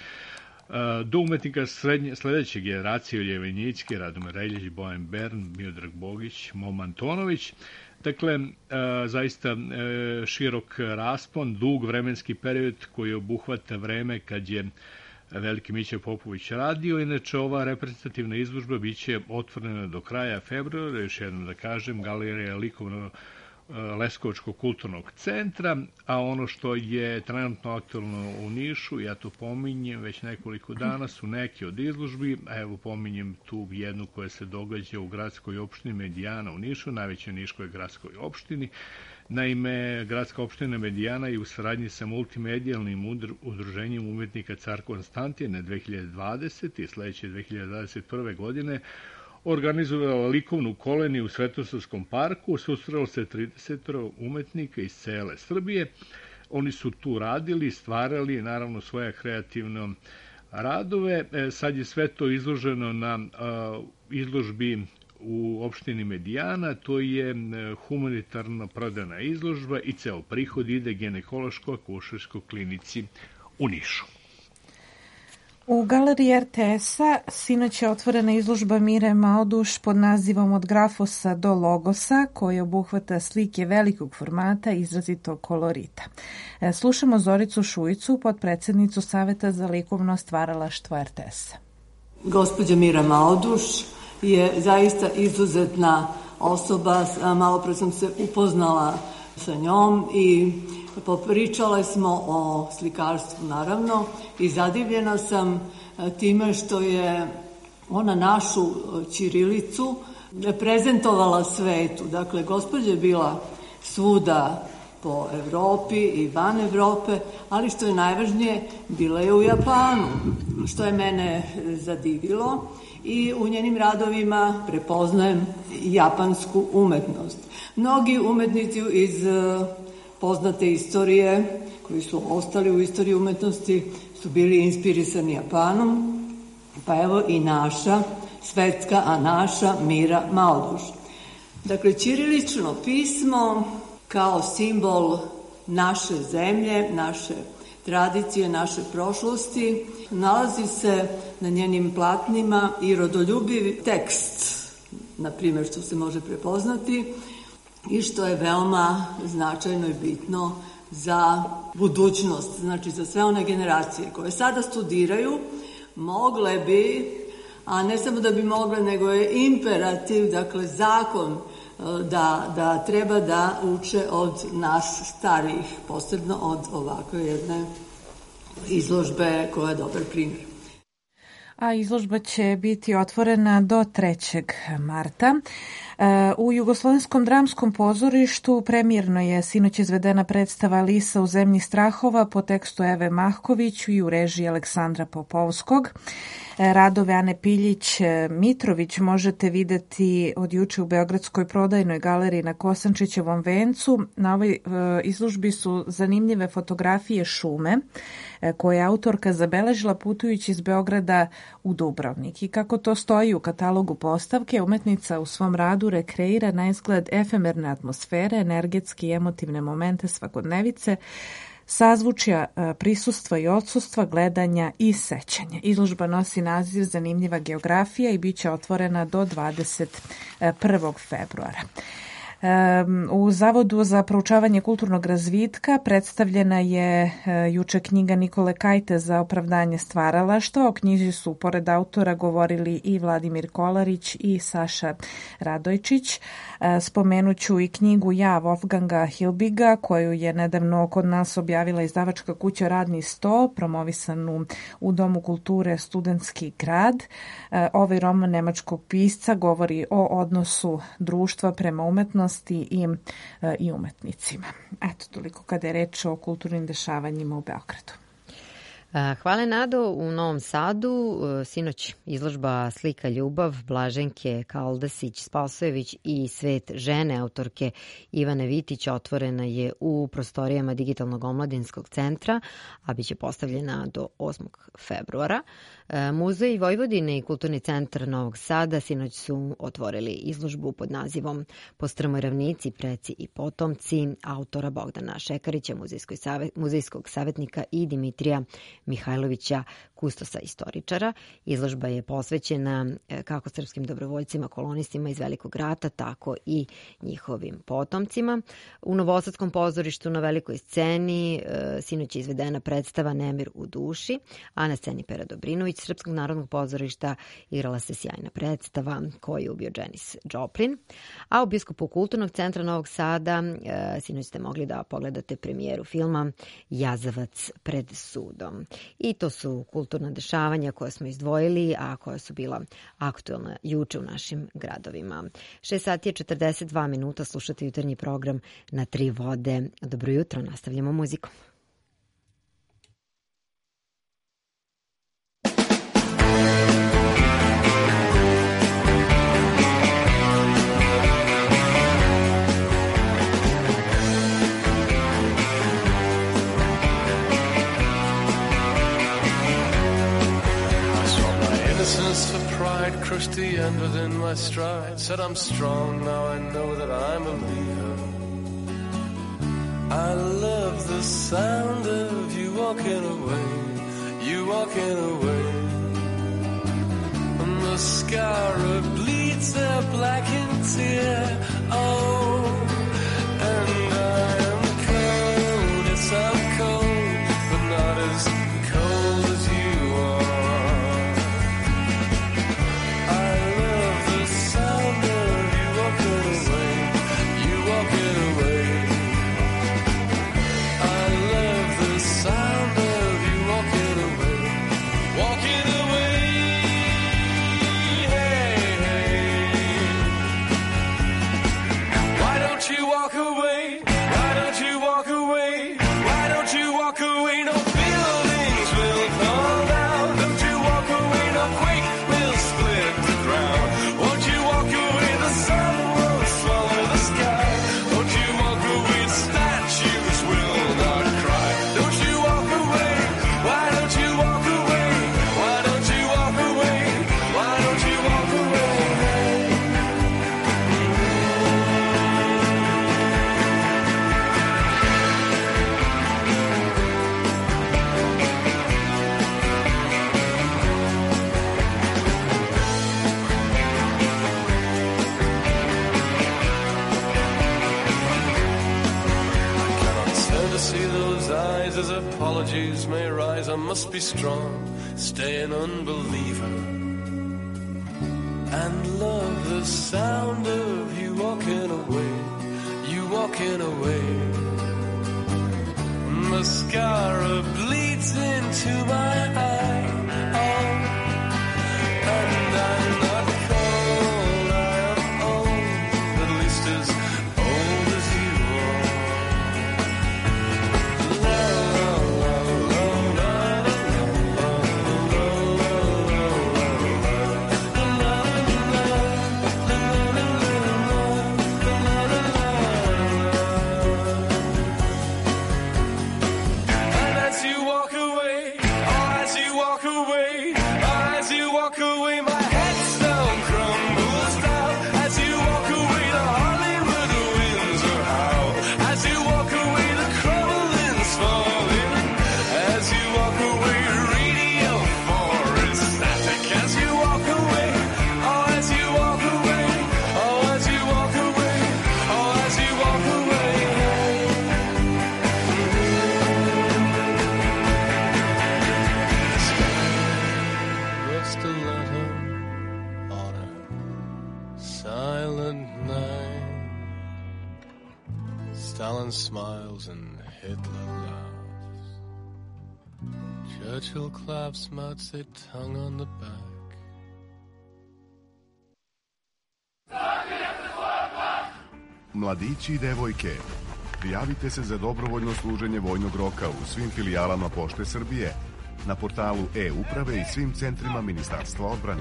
Speaker 5: do umetnika srednje, sledeće generacije Ljevenjicki, Radomir Reljić, Bojan Bern, Miodrag Bogić, Mom Antonović. Dakle, e, zaista e, širok raspon, dug vremenski period koji obuhvata vreme kad je veliki Mića Popović radio. Inače, ova reprezentativna izložba biće otvorena do kraja februara, još jednom da kažem, Galerija likovno Leskovačkog kulturnog centra, a ono što je trenutno aktualno u Nišu, ja to pominjem već nekoliko dana, su neki od izložbi, a evo pominjem tu jednu koja se događa u gradskoj opštini Medijana u Nišu, najvećoj niškoj gradskoj opštini. Naime, gradska opština Medijana je u saradnji sa multimedijalnim udruženjem umetnika Car Konstantin dve hiljade dvadesete i sledeće dve hiljade dvadeset prve godine organizovala likovnu koloniju u Svetosavskom parku, susrelo se trideset umetnika iz cele Srbije. Oni su tu radili, stvarali naravno svoje kreativne radove. Sad je sve to izloženo na izložbi u opštini Medijana, to je humanitarna prodana izložba i ceo prihod ide ginekološko-akušerskoj klinici u Nišu.
Speaker 4: U galeriji er te es-a sinoć je otvorena izložba Mire Malduš pod nazivom Od grafosa do logosa, koja obuhvata slike velikog formata i izrazitog kolorita. Slušamo Zoricu Šujicu, potpredsednicu Saveta za likovno stvaralaštvo er te es-a.
Speaker 20: Gospođa Mira Malduš je zaista izuzetna osoba, malo pre sam se upoznala sa njom i popričale smo o slikarstvu naravno i zadivljena sam time što je ona našu ćirilicu prezentovala svetu. Dakle, gospođa je bila svuda po Evropi i van Evrope, ali što je najvažnije, bila je u Japanu, što je mene zadivilo i u njenim radovima prepoznajem japansku umetnost. Mnogi umetnici iz poznate istorije, koji su ostali u istoriji umetnosti, su bili inspirisani Japanom, pa evo i naša svetska, a naša Mira Malduš. Dakle, ćirilično pismo kao simbol naše zemlje, naše tradicije, naše prošlosti, nalazi se na njenim platnima i rodoljubiv tekst, na primjer, što se može prepoznati i što je veoma značajno i bitno za budućnost, znači za sve one generacije koje sada studiraju, mogle bi, a ne samo da bi mogle, nego je imperativ, dakle zakon, da, da treba da uče od nas starijih, posebno od ovakve jedne izložbe koja je dobar primjer.
Speaker 4: A izložba će biti otvorena do trećeg marta. U Jugoslovenskom dramskom pozorištu premijerno je sinoć izvedena predstava Lisa u zemlji strahova po tekstu Eve Mahković i u režiji Aleksandra Popovskog. Radove Ane Piljić-Mitrović možete videti od juče u Beogradskoj prodajnoj galeriji na Kosančićevom vencu. Na ovoj izložbi su zanimljive fotografije šume koje je autorka zabeležila putujući iz Beograda u Dubrovnik. I kako to stoji u katalogu postavke, umetnica u svom radu rekreira na izgled efemerne atmosfere, energetske i emotivne momente svakodnevice, sazvučja prisustva i odsustva, gledanja i sećanja. Izložba nosi naziv Zanimljiva geografija i bit će otvorena do dvadeset prvog februara. U Zavodu za proučavanje kulturnog razvitka predstavljena je juče knjiga Nikole Kajte za opravdanje stvaralaštva. O knjiži su pored autora govorili i Vladimir Kolarić i Saša Radojčić. Spomenuću i knjigu Ja Wolfganga Hilbiga, koju je nedavno kod nas objavila izdavačka kuća Radni sto, promovisanu u Domu kulture Studentski grad. Ovaj roman nemačkog pisca govori o odnosu društva prema umetnosti i, i umetnicima. Eto, toliko kada je reč o kulturnim dešavanjima u Beogradu.
Speaker 3: Hvala Nado. U Novom Sadu sinoć izložba Slika ljubav Blaženke Kaldasić-Spasojević i Svet žene autorke Ivane Vitić otvorena je u prostorijama Digitalnog omladinskog centra, a biće postavljena do osmog februara. Muzej Vojvodine i Kulturni centar Novog Sada sinoć su otvorili izložbu pod nazivom Po strmoj ravnici, preci i potomci autora Bogdana Šekarića, muzejskog savjetnika i Dimitrija Mihajlovića, kustosa istoričara. Izložba je posvećena kako srpskim dobrovoljcima, kolonistima iz Velikog rata, tako i njihovim potomcima. U Novosadskom pozorištu na velikoj sceni sinoć je izvedena predstava Nemir u duši, a na sceni Pera Dobrinović Srpskog narodnog pozorišta igrala se sjajna predstava Ko je ubio Janis Joplin. A u Biskupu kulturnog centra Novog Sada sinoć ste mogli da pogledate premijeru filma Jazavac pred sudom. I to su kulturna dešavanja koje smo izdvojili, a koja su bila aktuelna juče u našim gradovima. šest sati je četrdeset dva minuta, slušate jutarnji program na Tri vode. Dobro jutro, nastavljamo muzikom.
Speaker 21: Fondness for pride crushed the end within my stride. Said I'm strong, now I know that I'm a leader. I love the sound of you walking away, you walking away. Mascara bleeds a blackened tear. Oh, and I am cold, yes I'm cold, but not as cold as you are. I love the sound of you walking away, you walking away. I love the sound of you walking away, walking away. You walk away, why don't you walk away, why don't you walk away, no buildings will fall down, don't you walk away, no quake will split the ground, won't you walk away, the sun won't swallow the sky, don't you walk away, statues will not cry, don't you walk away, why don't you walk away, why don't you walk away, why don't you walk away. See those eyes as apologies may rise. I must be strong, stay an unbeliever, and love the sound of you walking away, you walking away. Mascara bleeds into my eye, oh, and I'm not cold, I am old, at least as old as you are. Stalin smiles and Hitler laughs. Churchill claps Mao Zedong on the back.
Speaker 22: Mladići i devojke, prijavite se za dobrovoljno služenje vojnog roka u svim filijalama Pošte Srbije, na portalu e-uprave i svim centrima Ministarstva odbrane.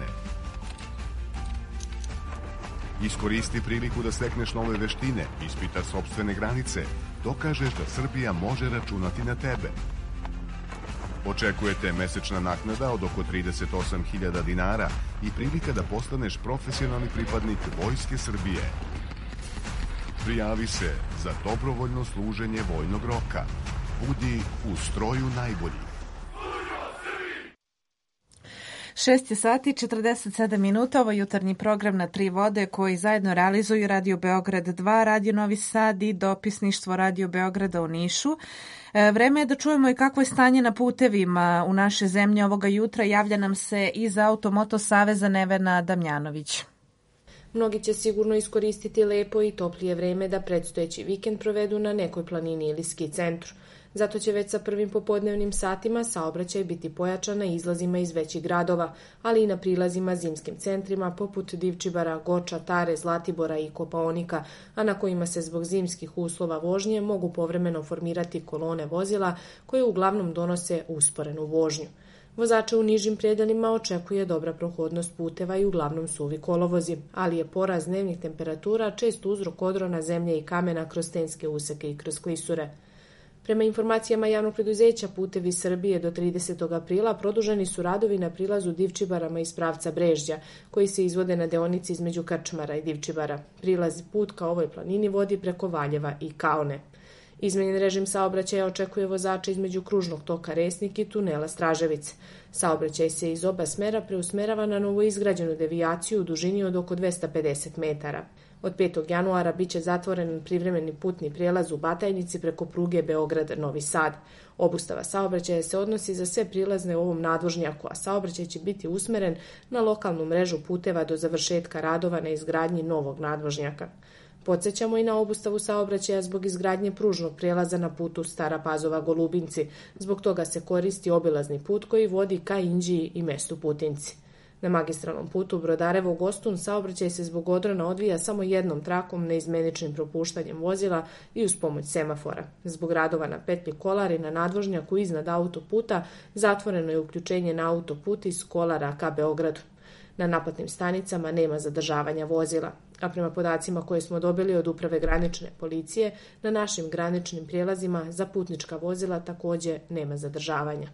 Speaker 22: Iskoristi priliku da stekneš nove veštine, ispitaš sopstvene granice, dokažeš da Srbija može računati na tebe. Očekujete mesečna naknada od oko trideset osam hiljada dinara i prilika da postaneš profesionalni pripadnik Vojske Srbije. Prijavi se za dobrovoljno služenje vojnog roka. Budi u stroju najbolji.
Speaker 4: šest je sati četrdeset sedam minuta, ovo jutarnji program na tri vode koji zajedno realizuju Radio Beograd dva, Radio Novi Sad i dopisništvo Radio Beograda u Nišu. Vreme je da čujemo i kakvo je stanje na putevima u naše zemlje ovoga jutra. Javlja nam se iz Automoto Saveza Nevena Damjanović.
Speaker 23: Mnogi će sigurno iskoristiti lepo i toplije vreme da predstojeći vikend provedu na nekoj planini ili ski centru. Zato će već sa prvim popodnevnim satima saobraćaj biti pojačan na izlazima iz većih gradova, ali i na prilazima zimskim centrima poput Divčibara, Goča, Tare, Zlatibora i Kopaonika, a na kojima se zbog zimskih uslova vožnje mogu povremeno formirati kolone vozila koje uglavnom donose usporenu vožnju. Vozače u nižim predelima očekuje dobra prohodnost puteva i uglavnom suvi kolovozi, ali je porast dnevnih temperatura čest uzrok odrona zemlje i kamena kroz stenske useke i kroz klisure. Prema informacijama javnog preduzeća Putevi Srbije do tridesetog aprila produženi su radovi na prilazu Divčibarama iz pravca Brežđa, koji se izvode na deonici između Krčmara i Divčibara. Prilaz put ka ovoj planini vodi preko Valjeva i Kaone. Izmenjen režim saobraćaja očekuje vozača između kružnog toka Resnik i tunela Straževice. Saobraćaj se iz oba smera preusmerava na novoizgrađenu devijaciju u dužini od oko dvesta pedeset metara. Od petog januara biće zatvoren privremeni putni prijelaz u Batajnici preko pruge Beograd-Novi Sad. Obustava saobraćaja se odnosi za sve prilazne u ovom nadvožnjaku, a saobraćaj će biti usmeren na lokalnu mrežu puteva do završetka radova na izgradnji novog nadvožnjaka. Podsećamo i na obustavu saobraćaja zbog izgradnje pružnog prijelaza na putu Stara Pazova-Golubinci. Zbog toga se koristi obilazni put koji vodi ka Inđiji i mestu Putinci. Na magistralnom putu Brodarevo-Gostun saobraćaj se zbog odrona odvija samo jednom trakom neizmeničnim propuštanjem vozila i uz pomoć semafora. Zbog radova na petlji Kolari na nadvožnjaku iznad autoputa zatvoreno je uključenje na autoput iz Kolara ka Beogradu. Na naplatnim stanicama nema zadržavanja vozila, a prema podacima koje smo dobili od Uprave granične policije, na našim graničnim prijelazima za putnička vozila također nema zadržavanja.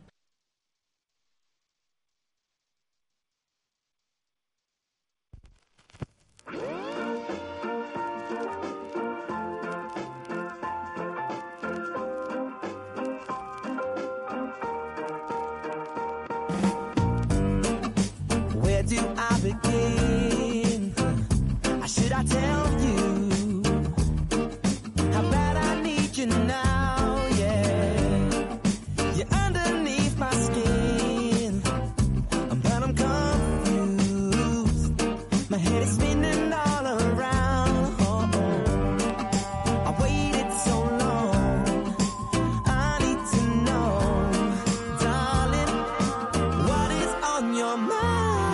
Speaker 16: Do I begin? Should I tell you how bad I need you now? Yeah, you're underneath my skin, but I'm confused. My head is spinning all around. Oh, oh. I waited so long. I need to know, darling, what is on your mind?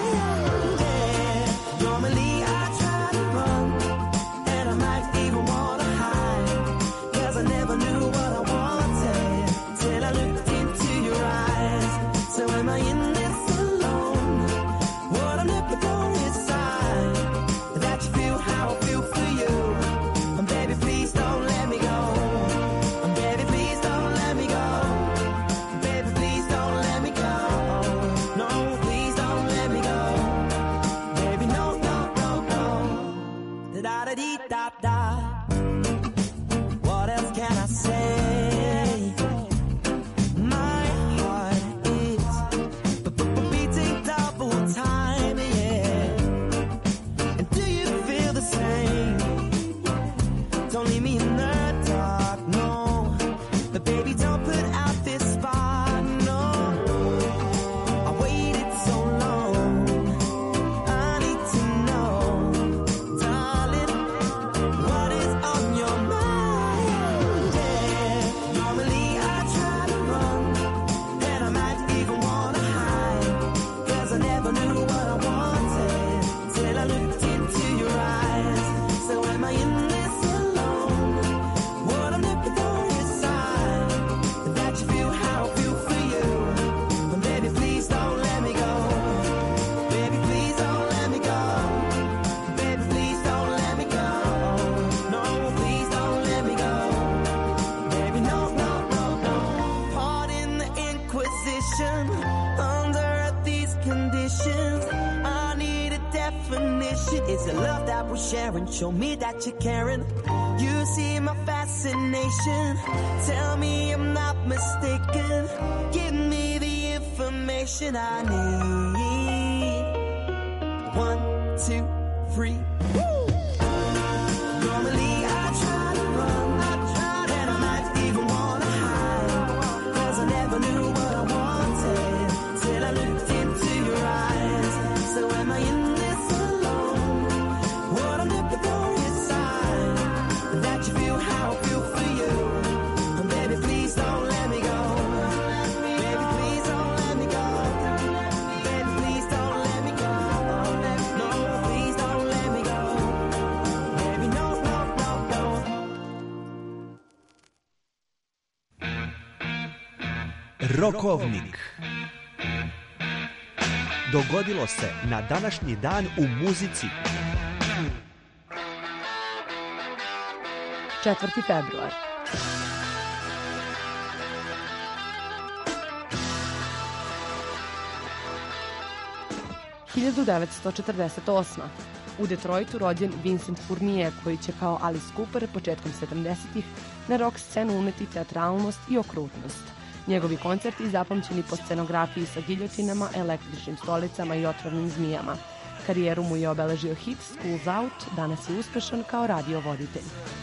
Speaker 16: It's a love that we're sharing. Show me that you're caring. You see my fascination. Tell me I'm not mistaken. Give me the information I need. One, two, three. Woo! Normally I try to run, I try to, and I might even wanna hide, 'cause I never knew what I wanted till I looked into your eyes. So am I in this alone? What I'm looking for inside, that you feel how I feel for you. And baby, please don't let me go. Baby, please don't let me go. Baby, please don't let me go. No, please don't let me go. Baby, no, no, no, no.
Speaker 1: Rokovnik. Dogodilo se na današnji dan u muzici.
Speaker 2: četvrti februar. hiljadu devetsto četrdeset osma. U Detroitu rođen Vincent Fournier, koji će kao Alice Cooper početkom sedamdesetih na rock scenu uneti teatralnost i okrutnost. Njegovi koncerti zapamćeni po scenografiji sa giljotinama, električnim stolicama i otrovnim zmijama. Karijeru mu je obeležio hit School's Out, danas je uspešan kao radio voditelj.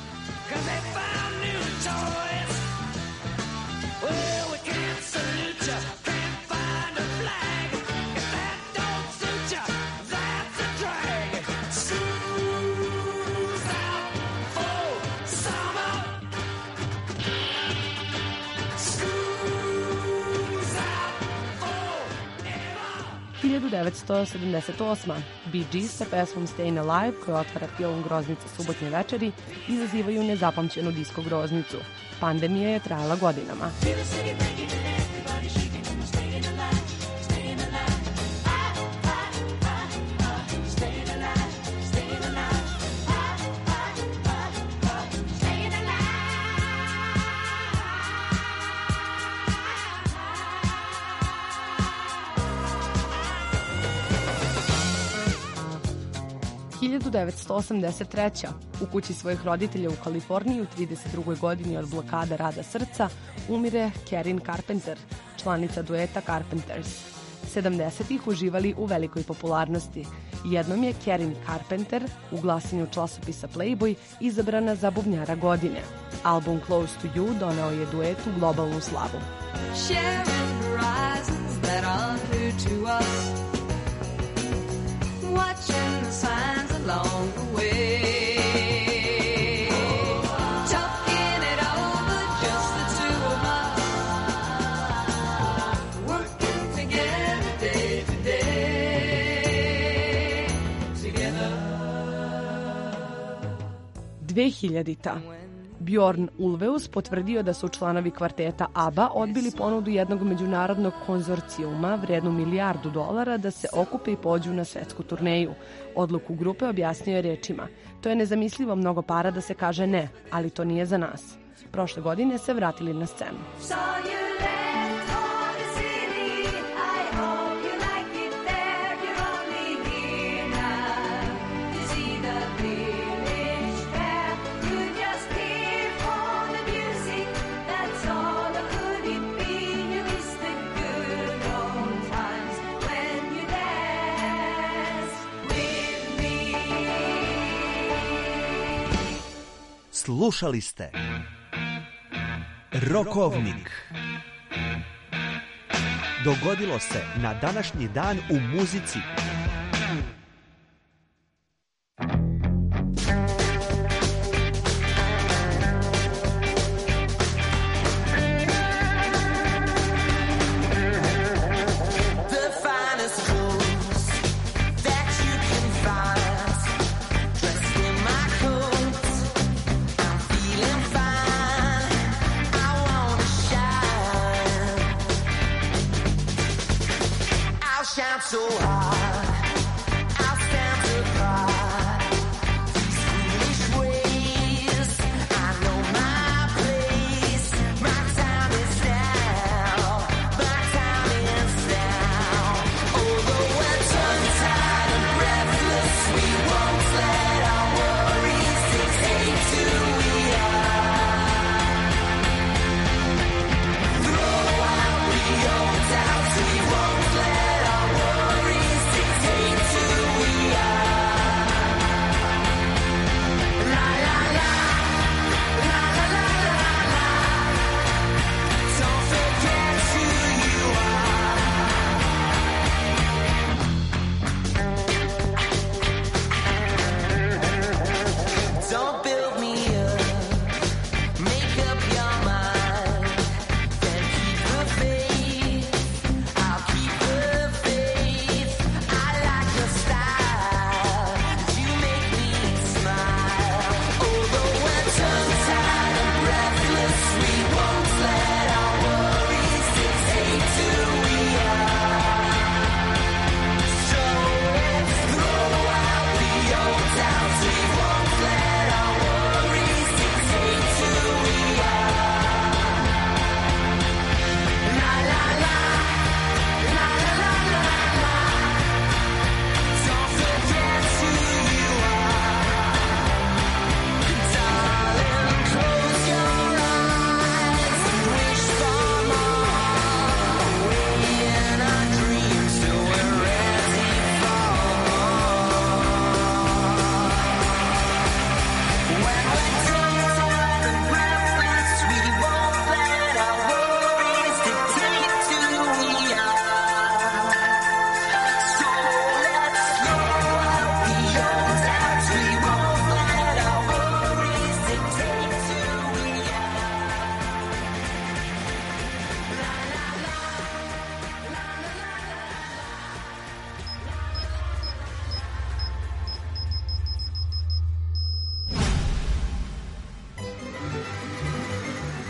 Speaker 2: hiljadu devetsto sedamdeset osma. Bee Gees sa pesmom Stayin' Alive, koja otvara film Groznica subotnje večeri, izazivaju nezapamćenu disko groznicu. Pandemija je trajala godinama. hiljadu devetsto osamdeset treća. U kući svojih roditelja u Kaliforniji u trideset drugoj godini od blokada rada srca umire Karen Carpenter, članica dueta Carpenters. sedamdesetih uživali u velikoj popularnosti. Jednom je Karen Carpenter u glasanju časopisa Playboy izabrana za bubnjara godine. Album Close to You doneo je duetu globalnu slavu.
Speaker 6: Sharing horizons that are new to us, watching the signs along the way, talking it over, just the two of us, working together day to day, together.
Speaker 2: dvehiljadita. Bjorn Ulvaeus potvrdio da su članovi kvarteta ABBA odbili ponudu jednog međunarodnog konzorcijuma vrednu milijardu dolara da se okupe i pođu na svetsku turneju. Odluku grupe objasnio je rečima: to je nezamislivo mnogo para da se kaže ne, ali to nije za nas. Prošle godine se vratili na scenu.
Speaker 1: Slušali ste Rokovnik. Dogodilo se na današnji dan u muzici.
Speaker 6: So high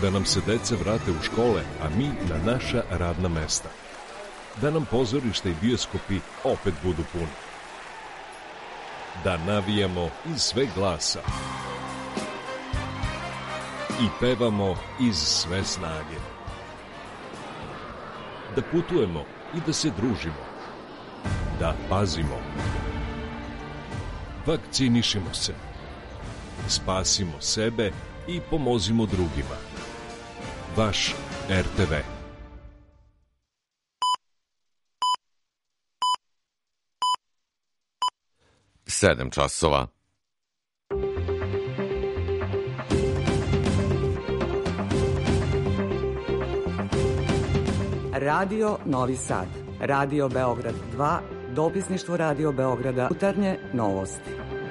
Speaker 7: Da nam se deca vrate u škole, a mi na naša radna mesta. Da nam pozorišta i bioskopi opet budu puni. Da navijamo iz sve glasa. I pevamo iz sve snage. Da putujemo i da se družimo. Da pazimo. Vakcinišimo se. Spasimo sebe i pomozimo drugima. Vaš R T V.
Speaker 8: Sedam časova.
Speaker 9: Radio Novi Sad, Radio Beograd dva, dopisništvo Radio Beograda, jutarnje novosti.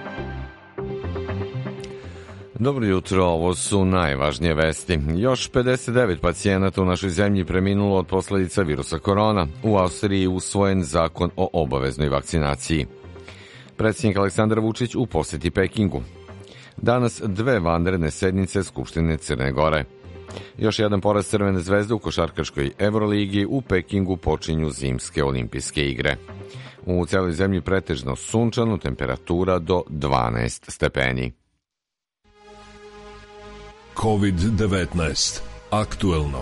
Speaker 8: Dobro jutro, ovo su najvažnije vesti. Još pedeset devet pacijenata u našoj zemlji preminulo od posledica virusa korona. U Austriji je usvojen zakon o obaveznoj vakcinaciji. Predsjednik Aleksandar Vučić u poseti Pekingu. Danas dve vanredne sednice Skupštine Crne Gore. Još jedan poraz Crvene zvezde u košarkaškoj Euroligi, u Pekingu počinju zimske olimpijske igre. U celoj zemlji pretežno sunčano, temperatura do dvanaest stepeni.
Speaker 7: kovid devetnaest. Aktuelno.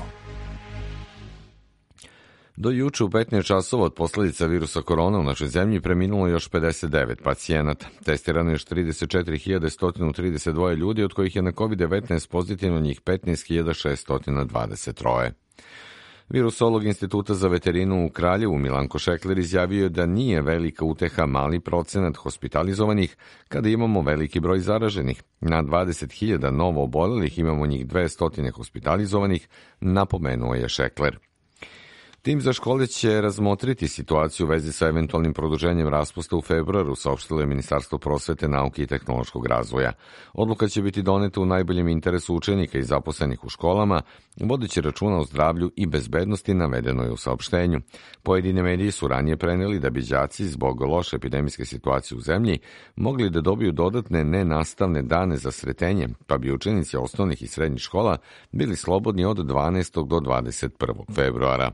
Speaker 8: Do juče u petnaest časova od posledica virusa korona u našoj zemlji preminulo još pedeset devet pacijenata. Testirano je još trideset četiri hiljade sto trideset dva ljudi, od kojih je na kovid devetnaest pozitivno njih petnaest hiljada šeststo dvadeset tri. Virusolog Instituta za veterinu u Kraljevu Milanko Šekler izjavio je da nije velika uteha mali procenat hospitalizovanih kada imamo veliki broj zaraženih. Na dvadeset hiljada novo obolelih imamo njih dvesta hospitalizovanih, napomenuo je Šekler. Tim za škole će razmotriti situaciju u vezi sa eventualnim produženjem raspusta u februaru, saopštilo je Ministarstvo prosvete, nauke i tehnološkog razvoja. Odluka će biti doneta u najboljem interesu učenika i zaposlenih u školama, vodeći računa o zdravlju i bezbednosti, navedeno je u saopštenju. Pojedine mediji su ranije preneli da bi đaci zbog loše epidemijske situacije u zemlji mogli da dobiju dodatne nenastavne dane za sretenje, pa bi učenici osnovnih i srednjih škola bili slobodni od dvanaestog do dvadeset prvog februara.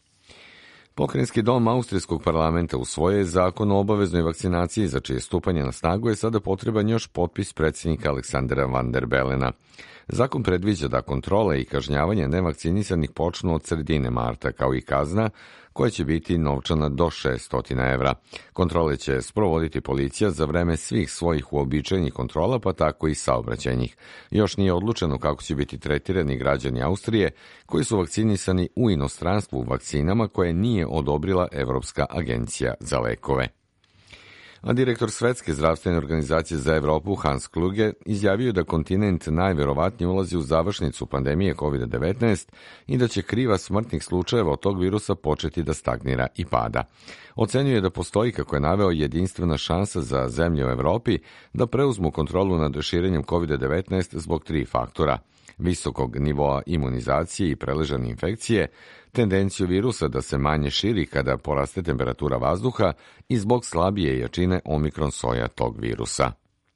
Speaker 8: Pokrajinski dom Austrijskog parlamenta usvojio je zakon o obaveznoj vakcinaciji, za čije stupanje na snagu je sada potreban još potpis predsjednika Aleksandra Van der Belena. Zakon predviđa da kontrole i kažnjavanje nevakcinisanih počnu od sredine marta, kao i kazna koja će biti novčana do šeststo evra. Kontrole će sprovoditi policija za vreme svih svojih uobičajenih kontrola, pa tako i saobraćajnih. Još nije odlučeno kako će biti tretirani građani Austrije koji su vakcinisani u inostranstvu vakcinama koje nije odobrila Evropska agencija za lekove. A direktor Svetske zdravstvene organizacije za Evropu Hans Kluge izjavio da kontinent najverovatnije ulazi u završnicu pandemije kovid devetnaest i da će kriva smrtnih slučajeva od tog virusa početi da stagnira i pada. Ocenjuje da postoji, kako je naveo, jedinstvena šansa za zemlje u Evropi da preuzmu kontrolu nad širenjem kovid devetnaest zbog tri faktora: visokog nivoa imunizacije i preležane infekcije, tendenciju virusa da se manje širi kada poraste temperatura vazduha i zbog slabije jačine omikron soja tog virusa.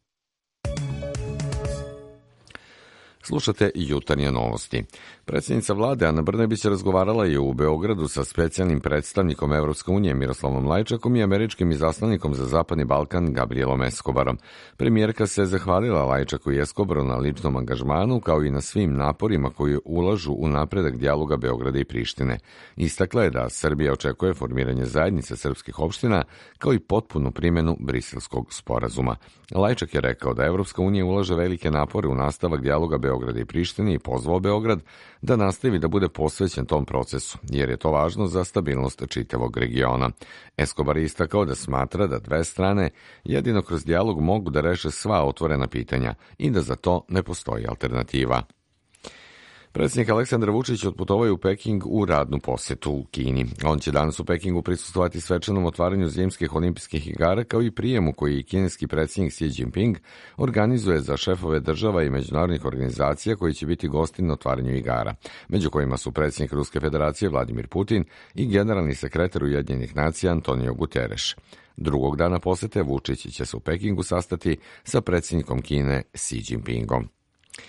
Speaker 8: Slušate jutarnje novosti. Predsjednica vlade Ana Brnabić razgovarala je u Beogradu sa specijalnim predstavnikom Evropske unije Miroslavom Lajčakom i američkim izaslanikom za Zapadni Balkan Gabrielom Escobarom. Premijerka se zahvalila Lajčaku i Escobaru na ličnom angažmanu, kao i na svim naporima koji ulažu u napredak dijaloga Beograda i Prištine. Istakla je da Srbija očekuje formiranje zajednice srpskih opština, kao i potpunu primjenu Briselskog sporazuma. Lajčak je rekao da Evropska unija ulaže velike napore u nastavak dijaloga Beograda i Prištine i pozvao Beograd da nastavi da bude posvećen tom procesu, jer je to važno za stabilnost čitavog regiona. Escobar je istakao da smatra da dve strane jedino kroz dijalog mogu da reše sva otvorena pitanja i da za to ne postoji alternativa. Predsjednik Aleksandar Vučić otputovao je u Peking u radnu posjetu u Kini. On će danas u Pekingu prisustvovati svečanom otvaranju zimskih olimpijskih igara, kao i prijemu koji kineski predsjednik Xi Jinping organizuje za šefove država i međunarodnih organizacija koji će biti gosti na otvaranju igara, među kojima su predsjednik Ruske federacije Vladimir Putin i generalni sekretar Ujedinjenih nacija Antonio Guterres. Drugog dana posete Vučić će se u Pekingu sastati sa predsjednikom Kine Xi Jinpingom.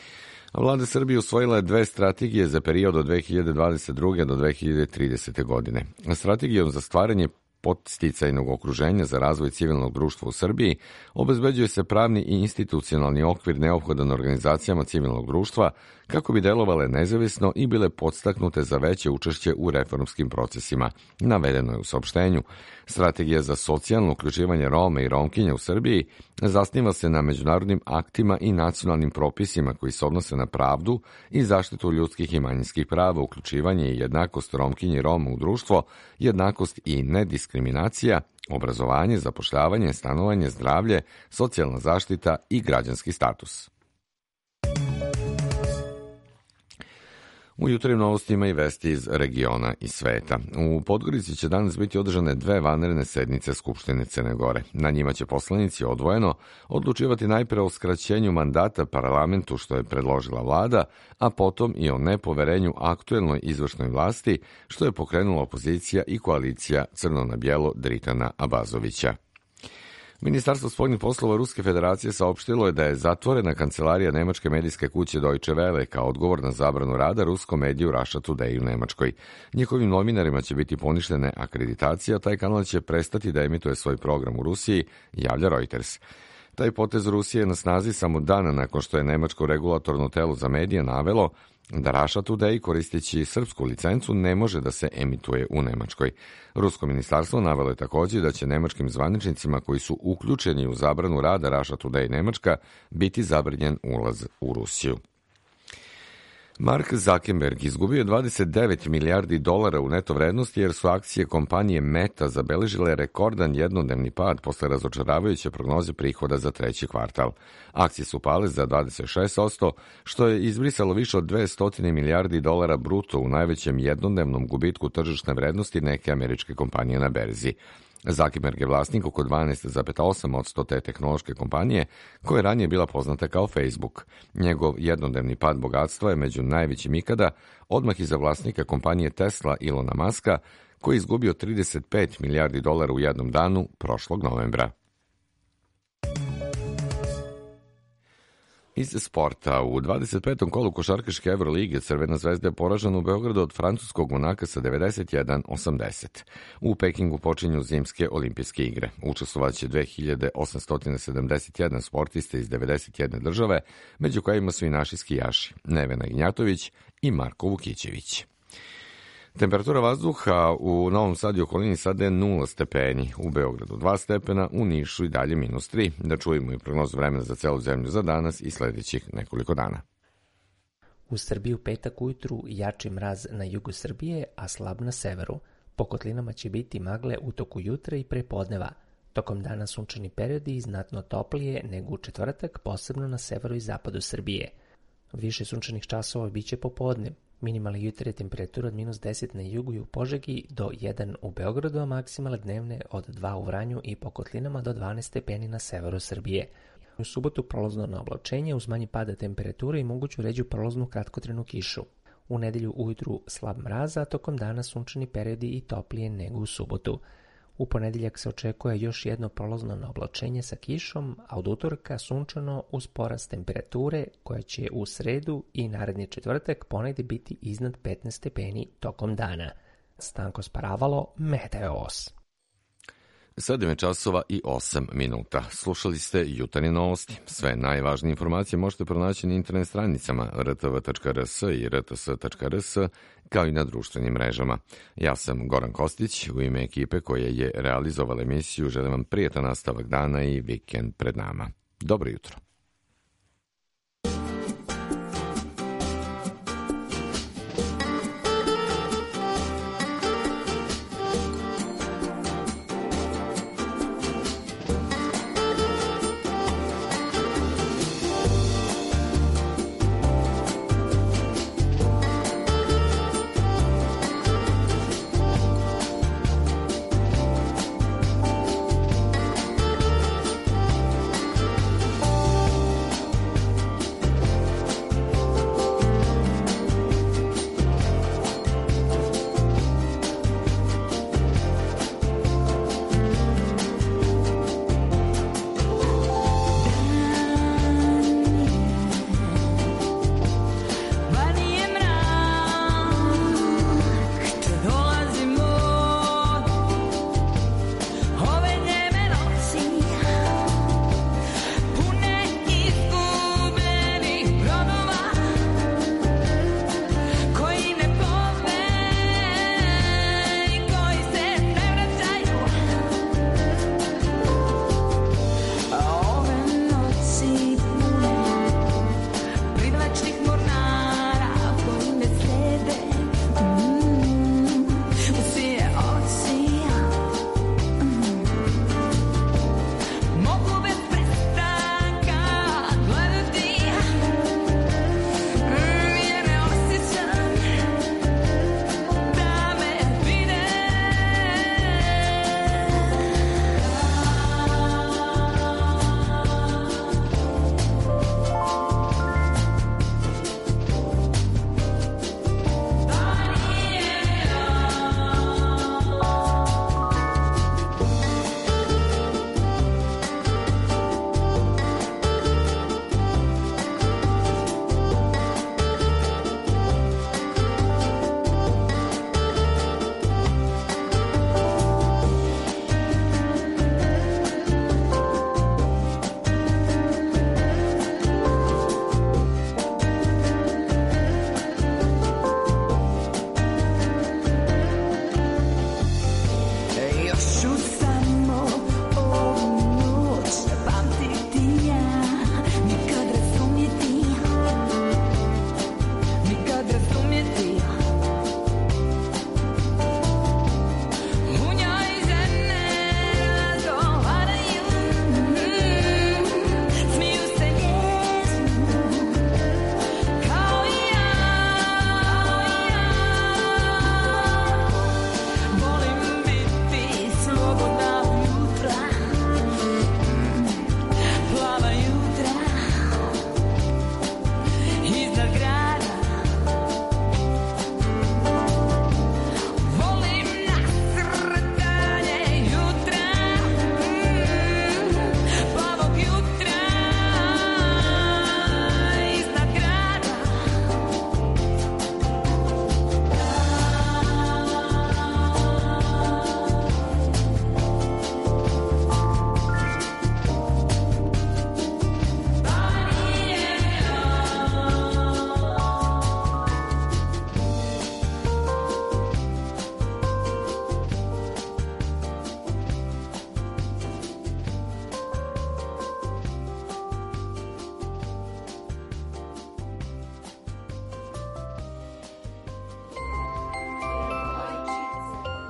Speaker 8: Vlada Srbije usvojila je dve strategije za period od dve hiljade dvadeset druge do dve hiljade tridesete. godine. Strategijom za stvaranje podsticajnog okruženja za razvoj civilnog društva u Srbiji obezbeđuje se pravni i institucionalni okvir neophodan organizacijama civilnog društva kako bi delovale nezavisno i bile podstaknute za veće učešće u reformskim procesima. Navedeno je u saopštenju. Strategija za socijalno uključivanje Roma i Romkinja u Srbiji zasniva se na međunarodnim aktima i nacionalnim propisima koji se odnose na pravdu i zaštitu ljudskih i manjinskih prava, uključivanje i jednakost Romkinja i Roma u društvo, jednakost i nediskriminacija, obrazovanje, zapošljavanje, stanovanje, zdravlje, socijalna zaštita i građanski status. U jutarnjim novostima i vesti iz regiona i sveta. U Podgorici će danas biti održane dve vanredne sednice Skupštine Crne Gore. Na njima će poslanici odvojeno odlučivati najpre o skraćenju mandata parlamentu što je predložila vlada, a potom i o nepoverenju aktuelnoj izvršnoj vlasti što je pokrenula opozicija i koalicija Crno na bijelo Dritana Abazovića. Ministarstvo spoljnih poslova Ruske federacije saopštilo je da je zatvorena kancelarija nemačke medijske kuće Deutsche Welle kao odgovor na zabranu rada ruskom mediju Russia Today u Nemačkoj. Njihovim novinarima će biti poništene akreditacije, a taj kanal će prestati da emituje svoj program u Rusiji, javlja Reuters. Taj potez Rusije je na snazi samo dana nakon što je nemačko regulatorno telo za medije navelo da Russia Today, koristeći srpsku licencu, ne može da se emituje u Nemačkoj. Rusko ministarstvo navelo je također da će nemačkim zvaničnicima koji su uključeni u zabranu rada Russia Today Nemačka biti zabranjen ulaz u Rusiju. Mark Zuckerberg izgubio dvadeset devet milijardi dolara u neto vrednosti jer su akcije kompanije Meta zabeležile rekordan jednodnevni pad posle razočaravajuće prognoze prihoda za treći kvartal. Akcije su pale za dvadeset šest posto, što je izbrisalo više od dvesta milijardi dolara bruto u najvećem jednodnevnom gubitku tržišne vrednosti neke američke kompanije na berzi. Zuckerberg je vlasnik oko dvanaest zarez osam posto te tehnološke kompanije, koja je ranije bila poznata kao Facebook. Njegov jednodnevni pad bogatstva je među najvećim ikada, odmah iza vlasnika kompanije Tesla Ilona Muska, koji je izgubio trideset pet milijardi dolara u jednom danu prošlog novembra. Iz sporta, u dvadeset petom kolu košarkaške Evrolige Crvena zvezda je poražena u Beogradu od francuskog Monaka sa devedeset jedan osamdeset. U Pekingu počinju zimske olimpijske igre. Učestvovaće dve hiljade osamsto sedamdeset jedan sportista iz devedeset jedne države, među kojima su i naši skijaši Nevena Ignjatović i Marko Vukićević. Temperatura vazduha u Novom Sadu i okolini sada je nula stepeni, u Beogradu dva stepena, u Nišu i dalje minus tri. Da čujemo i prognozu vremena za celu zemlju za danas i sledećih nekoliko dana.
Speaker 18: U Srbiji u petak ujutru jači mraz na jugu Srbije, a slab na severu. Po kotlinama će biti magle u toku jutra i prepodneva. Tokom dana sunčani periodi i znatno toplije nego u četvrtak, posebno na severu i zapadu Srbije. Više sunčanih časova biće popodne. Minimalne jutarnje temperature od minus deset na jugu i u Požegi do jedan u Beogradu, a maksimalne dnevne od dva u Vranju i po kotlinama do dvanaest stepeni na severu Srbije. U subotu prolazno na oblačenje uz manji pada temperature i moguću ređu prolaznu kratkotrajnu kišu. U nedelju ujutru slab mraz, a tokom dana sunčani periodi i toplije nego u subotu. U ponedeljak se očekuje još jedno prolazno na oblačenje sa kišom, a od utorka sunčano uz porast temperature koja će u sredu i naredni četvrtak ponegde biti iznad petnaest stepeni tokom dana. Stanko Sparavalo, Meteos.
Speaker 8: sedam časova i osam minuta. Slušali ste jutarnje novosti. Sve najvažnije informacije možete pronaći na internet stranicama r t v tačka r s i r t s tačka r s, kao i na društvenim mrežama. Ja sam Goran Kostić, u ime ekipe koja je realizovala emisiju želim vam prijetan nastavak dana i vikend pred nama. Dobro jutro.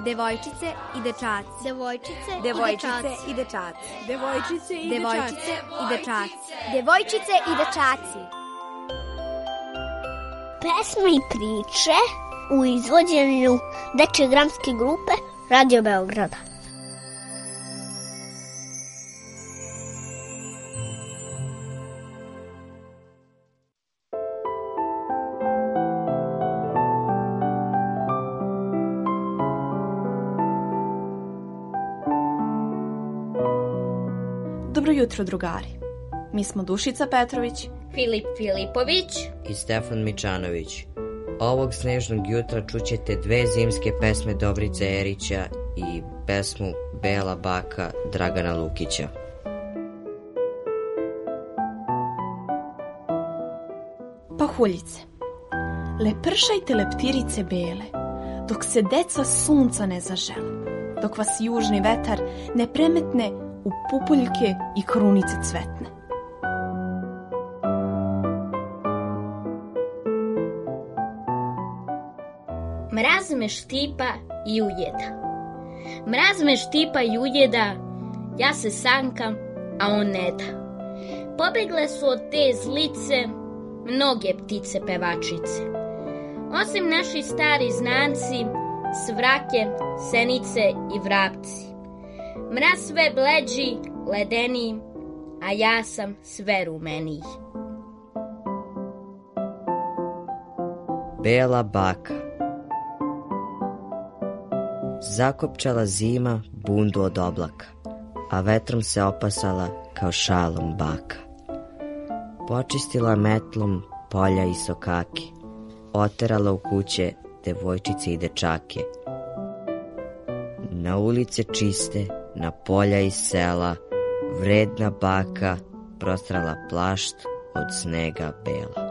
Speaker 10: Devojčice i dečaci.
Speaker 12: Devojčice,
Speaker 10: Devojčice
Speaker 12: i dečaci.
Speaker 10: Devojčice i
Speaker 12: Devojčice
Speaker 10: i dečaci.
Speaker 12: Devojčice i dečaci. Pesme i priče u izvođenju dečje dramske grupe Radio Beograda.
Speaker 13: Dobro jutro, drugari. Mi smo Dušica Petrović,
Speaker 12: Filip Filipović
Speaker 24: i Stefan Mičanović. Ovog snežnog jutra čućete dve zimske pesme Dobrice Erića i pesmu Bela baka Dragana Lukića.
Speaker 13: Pahuljice. Lepršajte leptirice bele, dok se deca sunca ne zažele, dok vas južni vetar ne premetne u pupuljke i krunice cvetne.
Speaker 12: Mraz me štipa i ujeda. Mraz me štipa i ujeda, ja se sankam, a on ne da. Pobegle su od te zlice mnoge ptice pevačice. Osim naši stari znanci, svrake, senice i vrapci. Mraz sve bleđi, ledeniji, a ja sam sve rumeniji.
Speaker 24: Bela baka. Zakopčala zima bundu od oblaka, a vetrom se opasala kao šalom baka. Počistila metlom polja i sokake, oterala u kuće devojčice i dečake. Na ulice čiste, na polja i sela, vredna baka prostrala plašt od snega bela.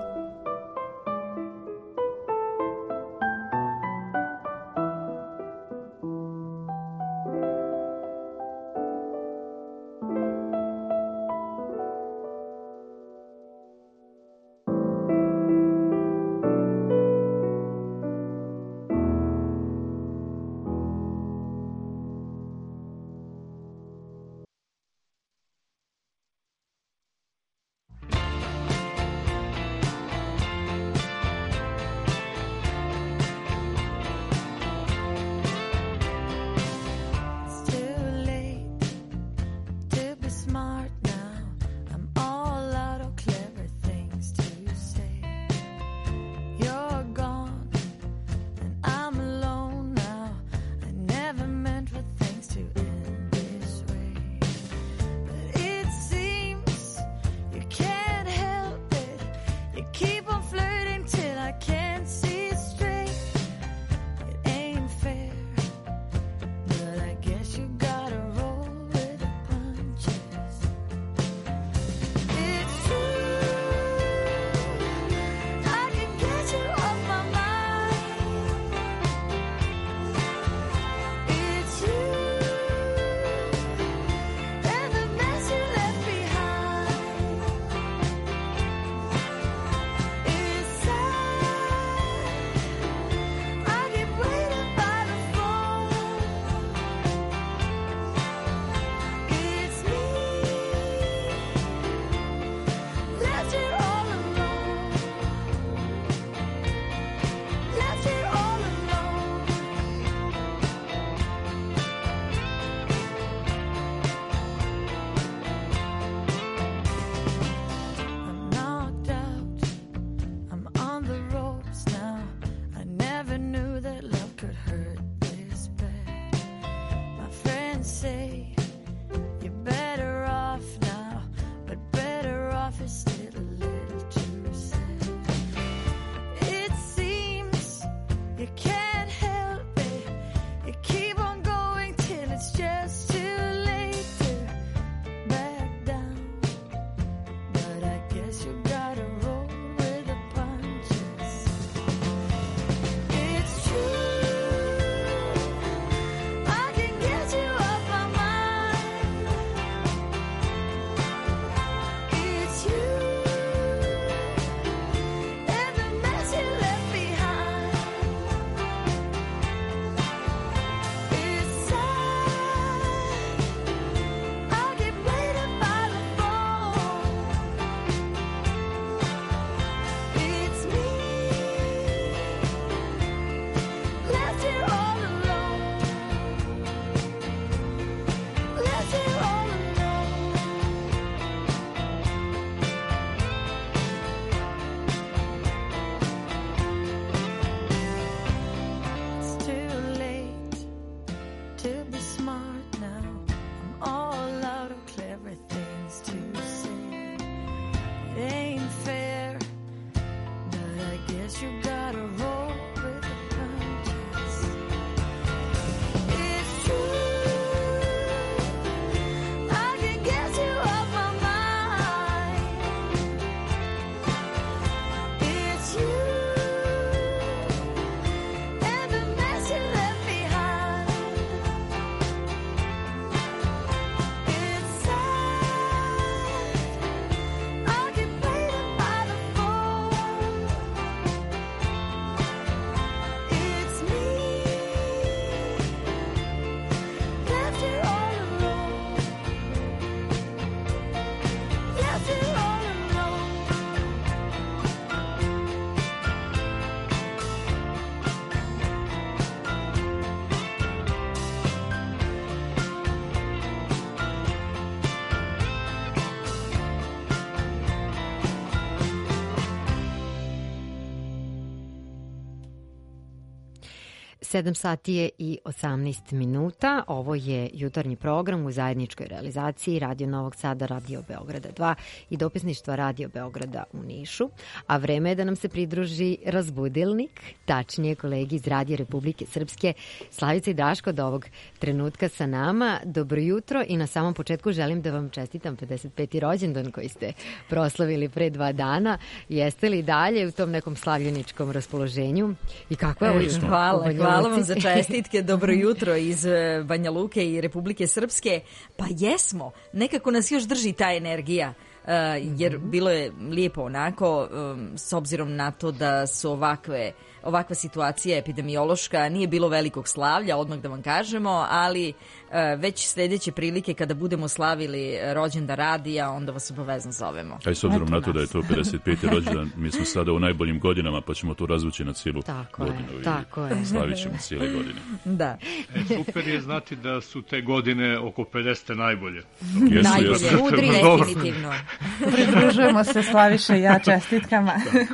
Speaker 3: sedam sati je i osamnaest minuta. Ovo je jutarnji program u zajedničkoj realizaciji Radio Novog Sada, Radio Beograda dva i dopisništva Radio Beograda u Nišu. A vreme je da nam se pridruži razbudilnik, tačnije kolegi iz Radio Republike Srpske, Slavica i Daško od ovog trenutka sa nama. Dobro jutro i na samom početku želim da vam čestitam pedeset peti rođendan koji ste proslavili pre dva dana. Jeste li dalje u tom nekom slavljeničkom raspoloženju? I kako je ovo jutro?
Speaker 11: Hvala, hvala vam za čestitke. Dobro jutro iz Banja Luke i Republike Srpske. Pa jesmo, nekako nas još drži ta energija. Uh, jer bilo je lijepo onako, um, s obzirom na to da su ovakve, ovakva situacija epidemiološka, nije bilo velikog slavlja, odmah da vam kažemo, ali uh, već sljedeće prilike kada budemo slavili rođendan radija, onda vas obavezno zovemo.
Speaker 14: A i s obzirom na to da je to pedeset peti rođendan, mi smo sada u najboljim godinama, pa ćemo to razvući na cijelu
Speaker 3: tako
Speaker 14: godinu
Speaker 3: je,
Speaker 14: i
Speaker 3: tako je.
Speaker 14: slavit ćemo cijele godine.
Speaker 11: Da.
Speaker 5: E, super je znati da su te godine oko pedeset najbolje.
Speaker 14: Jesu,
Speaker 11: najbolje,
Speaker 14: jesu.
Speaker 11: mudri, definitivno.
Speaker 4: Pridružujemo se Slaviše i ja čestitkama.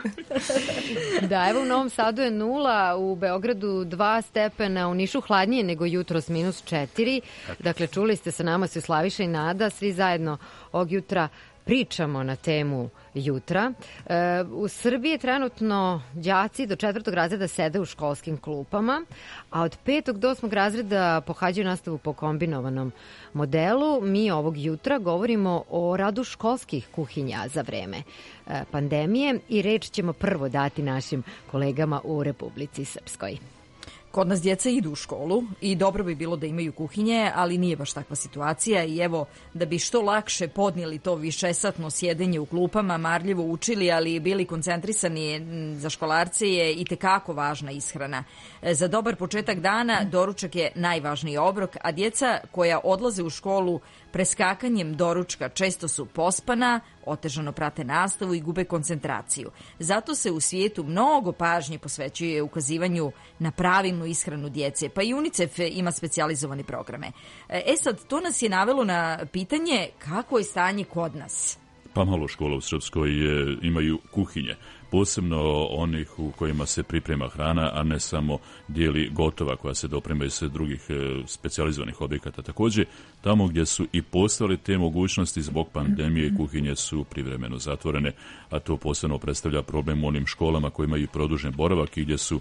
Speaker 3: Da, evo u Novom Sadu je nula, u Beogradu dva stepena, u Nišu hladnije nego jutros minus četiri. Dakle, čuli ste sa nama su Slaviša i Nada, svi zajedno ovog jutra pričamo na temu jutra. E, u Srbiji je trenutno đaci do četvrtog razreda sede u školskim klupama, a od petog do osmog razreda pohađaju nastavu po kombinovanom modelu. Mi ovog jutra govorimo o radu školskih kuhinja za vreme e, pandemije i reč ćemo prvo dati našim kolegama u Republici Srpskoj.
Speaker 11: Kod nas djeca idu u školu i dobro bi bilo da imaju kuhinje, ali nije baš takva situacija i evo, da bi što lakše podnijeli to višesatno sjedenje u klupama, marljivo učili, ali bili koncentrisani za školarce je i tekako važna ishrana. Za dobar početak dana doručak je najvažniji obrok, a djeca koja odlaze u školu preskakanjem doručka često su pospana, otežano prate nastavu i gube koncentraciju. Zato se u svijetu mnogo pažnje posvećuje ukazivanju na pravilnu ishranu djece, pa i UNICEF ima specijalizovane programe. E sad, to nas je navelo na pitanje kako je stanje kod nas.
Speaker 14: Pa malo škola u Srpskoj je, imaju kuhinje, posebno onih u kojima se priprema hrana, a ne samo dijeli gotova koja se doprema iz drugih e, specijalizovanih objekata. Također, tamo gdje su i postale te mogućnosti zbog pandemije, kuhinje su privremeno zatvorene, a to posebno predstavlja problem u onim školama koji imaju produžen boravak i gdje su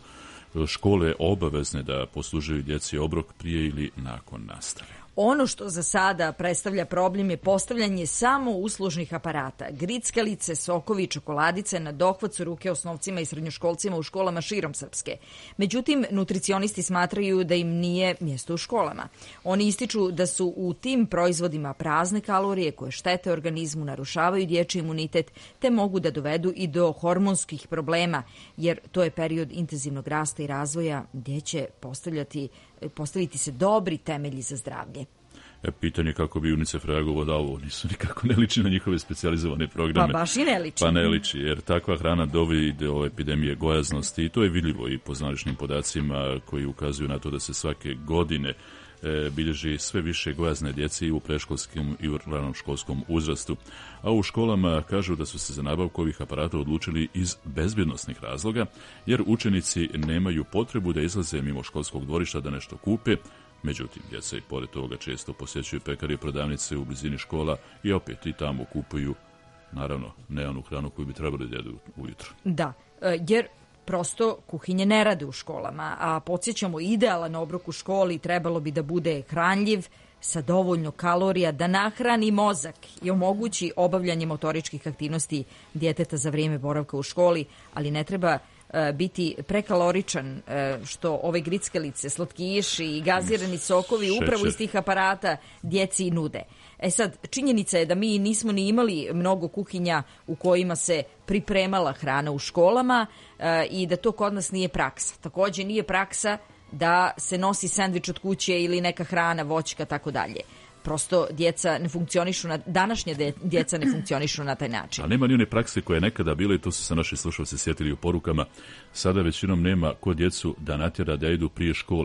Speaker 14: škole obavezne da poslužuju djeci obrok prije ili nakon nastave.
Speaker 11: Ono što za sada predstavlja problem je postavljanje samo uslužnih aparata. Grickalice, sokovi i čokoladice na dohvat su ruke osnovcima i srednjoškolcima u školama širom Srpske. Međutim, nutricionisti smatraju da im nije mjesto u školama. Oni ističu da su u tim proizvodima prazne kalorije koje štete organizmu, narušavaju dječji imunitet, te mogu da dovedu i do hormonskih problema, jer to je period intenzivnog rasta i razvoja gdje će postavljati postaviti se dobri temelji za zdravlje.
Speaker 14: E, pitanje kako bi UNICEF reagovao da ovo nisu nikako ne liči na njihove specijalizovane programe.
Speaker 11: Pa baš i ne liči.
Speaker 14: Pa ne liči, jer takva hrana dovodi do epidemije gojaznosti i to je vidljivo i po zvaničnim podacima koji ukazuju na to da se svake godine e, bilježi sve više gojazne djece i u predškolskom i u ranom školskom uzrastu. A u školama kažu da su se za nabavku ovih aparata odlučili iz bezbjednosnih razloga, jer učenici nemaju potrebu da izlaze mimo školskog dvorišta da nešto kupe. Međutim, djeca i pored toga često posjećuju pekare i prodavnice u blizini škola i opet i tamo kupuju, naravno, ne onu hranu koju bi trebali da jedu ujutro.
Speaker 11: Da, jer prosto kuhinje ne rade u školama, a podsjećamo, idealan obrok u školi trebalo bi da bude hranljiv, sa dovoljno kalorija, da nahrani mozak i omogući obavljanje motoričkih aktivnosti djeteta za vrijeme boravka u školi, ali ne treba biti prekaloričan, što ove grickalice, slatkiši i gazirani sokovi
Speaker 14: Šećer.
Speaker 11: upravo iz tih aparata djeci i nude. E sad, činjenica je da mi nismo ni imali mnogo kuhinja u kojima se pripremala hrana u školama i da to kod nas nije praksa. Također nije praksa da se nosi sendvič od kuće ili neka hrana, voćka, tako dalje. Prosto djeca ne funkcionišu, na, današnje djeca ne funkcionišu na taj način.
Speaker 14: A nema ni one prakse koje je nekada bile, i to su se naši slušalci sjetili u porukama, sada većinom nema ko djecu da natjera da idu prije škole.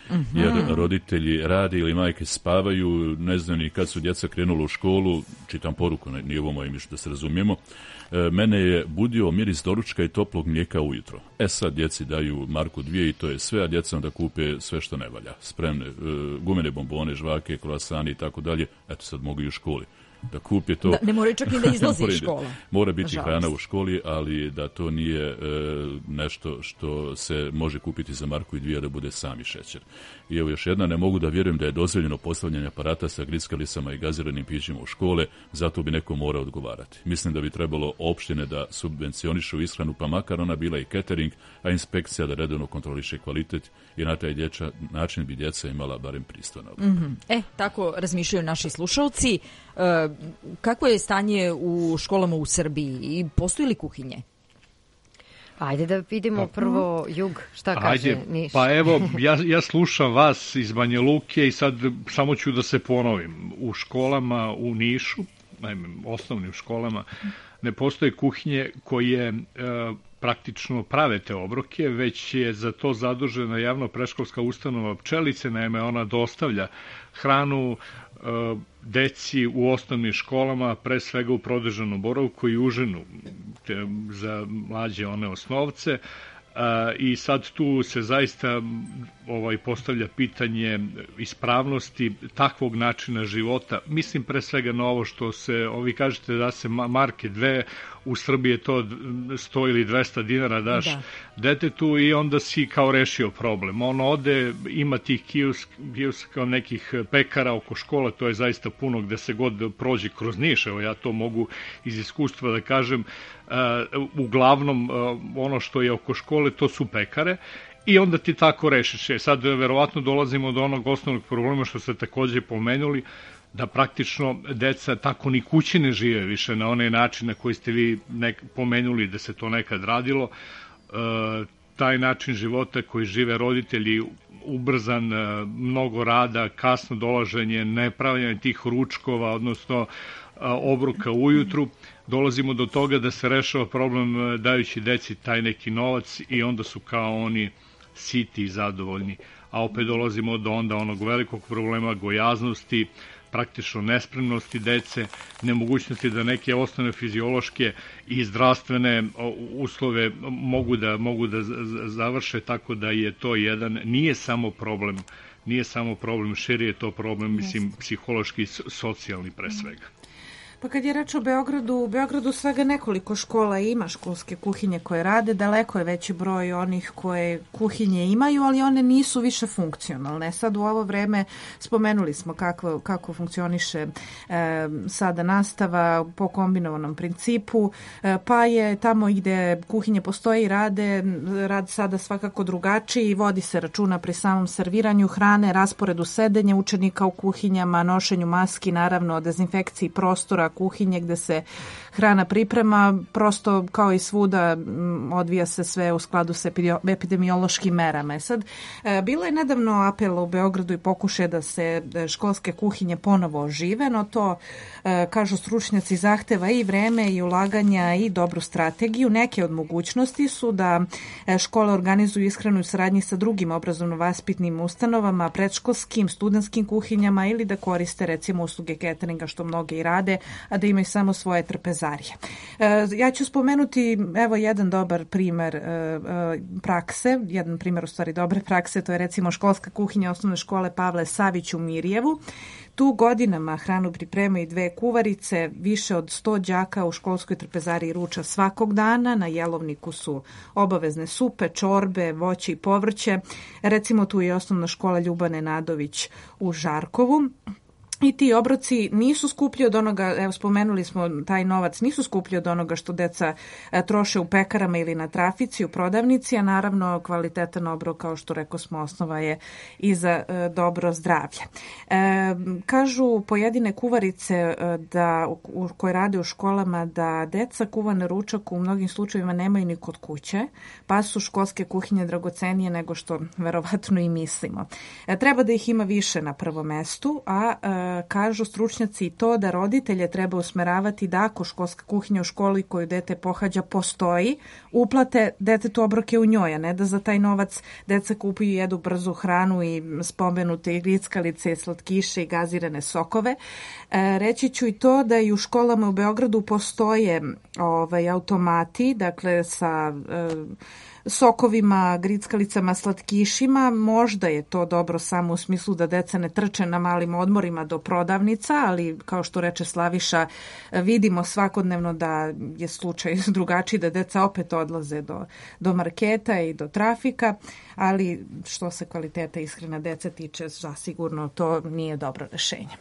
Speaker 14: mm-hmm. jer roditelji rade ili majke spavaju, ne znam ni kad su djeca krenula u školu, čitam poruku, nije ovo moje mišljenje da se razumijemo, mene je budio miris doručka i toplog mlijeka ujutro. E sad djeci daju marku dvije i to je sve, a djeca onda kupe sve što ne valja. Spremne, gumene bombone, žvake, kroasani i tako dalje. Eto sad mogu i u školi da kupi to.
Speaker 11: Da, ne moraju čak ni da izlazi iz škola.
Speaker 14: Mora biti hrana u školi, ali da to nije e, nešto što se može kupiti za marku i dvije da bude sami šećer. I evo još jedna, ne mogu da vjerujem da je dozvoljeno postavljanje aparata sa grickalicama i gaziranim pićima u škole, zato bi neko morao odgovarati. Mislim da bi trebalo opštine da subvencionišu ishranu, pa makar ona bila i catering, a inspekcija da redovno kontroliše kvalitet i na taj dječa, način bi djeca imala barem pristojno.
Speaker 11: Mm-hmm. E, tako razmišljaju naši slušalci. E, kako je stanje u školama u Srbiji i postoji li kuhinje?
Speaker 3: Ajde da vidimo prvo Jug, šta kaže
Speaker 5: Ajde,
Speaker 3: Niš.
Speaker 5: Pa evo, ja, ja slušam vas iz Banja Luke i sad samo ću da se ponovim. U školama u Nišu, naime, osnovnim školama, ne postoje kuhinje koje e, praktično prave te obroke, već je za to zadužena javno predškolska ustanova Pčelice, naime ona dostavlja hranu e, deci u osnovnim školama, pre svega u produženom boravku i užinu te, za mlađe one osnovce. A, i sad tu se zaista ovaj postavlja pitanje ispravnosti takvog načina života. Mislim pre svega na ovo što se, ovi kažete da se marke dve, u Srbiji je to sto ili dvesta dinara daš da. detetu i onda si kao rešio problem. On ode, ima tih kiosk, kioska nekih pekara oko škola, to je zaista puno gde se god prođe kroz Niš, evo ja to mogu iz iskustva da kažem, uh, uglavnom uh, ono što je oko škole to su pekare. I onda ti tako rešiš. E, sad verovatno dolazimo do onog osnovnog problema što ste takođe pomenuli, da praktično deca tako ni kući ne žive više na onaj način na koji ste vi nek pomenuli da se to nekad radilo. E, taj način života koji žive roditelji, ubrzan, e, mnogo rada, kasno dolaženje, nepravljanje tih ručkova, odnosno a, obroka ujutru, dolazimo do toga da se rešava problem dajući deci taj neki novac i onda su kao oni siti i zadovoljni. A opet dolazimo do onda onog velikog problema gojaznosti, praktično nespremnosti dece, nemogućnosti da neke osnovne fiziološke i zdravstvene uslove mogu da, mogu da završe, tako da je to jedan, nije samo problem, nije samo problem širi, je to problem, mislim, psihološki i socijalni pre svega.
Speaker 4: Pa kad je reč o Beogradu, u Beogradu svega nekoliko škola ima školske kuhinje koje rade, daleko je veći broj onih koje kuhinje imaju, ali one nisu više funkcionalne. Sad u ovo vreme spomenuli smo kako, kako funkcioniše e, sada nastava po kombinovanom principu, e, pa je tamo gde kuhinje postoje i rade, rad sada svakako drugačiji, vodi se računa pri samom serviranju hrane, rasporedu sedenja učenika u kuhinjama, nošenju maski, naravno dezinfekciji prostora kuhinje gde se hrana priprema, prosto kao i svuda odvija se sve u skladu sa epidemiološkim merama. Sad, bilo je nedavno apel u Beogradu i pokušaj da se školske kuhinje ponovo ožive, no to, kažu stručnjaci, zahteva i vreme i ulaganja i dobru strategiju. Neke od mogućnosti su da škole organizuju ishranu u saradnji sa drugim obrazovno-vaspitnim ustanovama, predškolskim, studentskim kuhinjama ili da koriste recimo usluge cateringa, što mnoge i rade, a da imaju samo svoje trpezarije. Ja ću spomenuti evo jedan dobar primer prakse, jedan primer u stvari dobre prakse, to je recimo školska kuhinja osnovne škole Pavle Savić u Mirjevu. Tu godinama hranu pripremaju dve kuvarice, više od sto đaka u školskoj trpezariji ruča svakog dana, na jelovniku su obavezne supe, čorbe, voće i povrće. Recimo tu je osnovna škola Ljubane Nadović u Žarkovu. I ti obroci nisu skuplji od onoga, evo spomenuli smo taj novac, nisu skuplji od onoga što deca e, troše u pekarama ili na trafici, u prodavnici, a naravno kvalitetan obrok, kao što rekao smo, osnova je i za e, dobro zdravlje. E, kažu pojedine kuvarice e, da, u, koje rade u školama da deca kuvan ručak u mnogim slučajevima nemaju ni kod kuće, pa su školske kuhinje dragocenije nego što verovatno i mislimo. E, treba da ih ima više na prvom mestu, a e, kažu stručnjaci i to da roditelje treba usmeravati da ako školska kuhinja u školi koju dete pohađa postoji, uplate detetu obroke u njoj, a ne da za taj novac deca kupuju i jedu brzu hranu i spomenute grickalice, slatkiše i gazirane sokove. E, reći ću i to da i u školama u Beogradu postoje ovaj, automati, dakle sa e, sokovima, grickalicama, slatkišima. Možda je to dobro samo u smislu da deca ne trče na malim odmorima do prodavnica, ali kao što reče Slaviša, vidimo svakodnevno da je slučaj drugačiji, da deca opet odlaze do, do marketa i do trafika, ali što se kvaliteta ishrane dece tiče, zasigurno to nije dobro rešenje.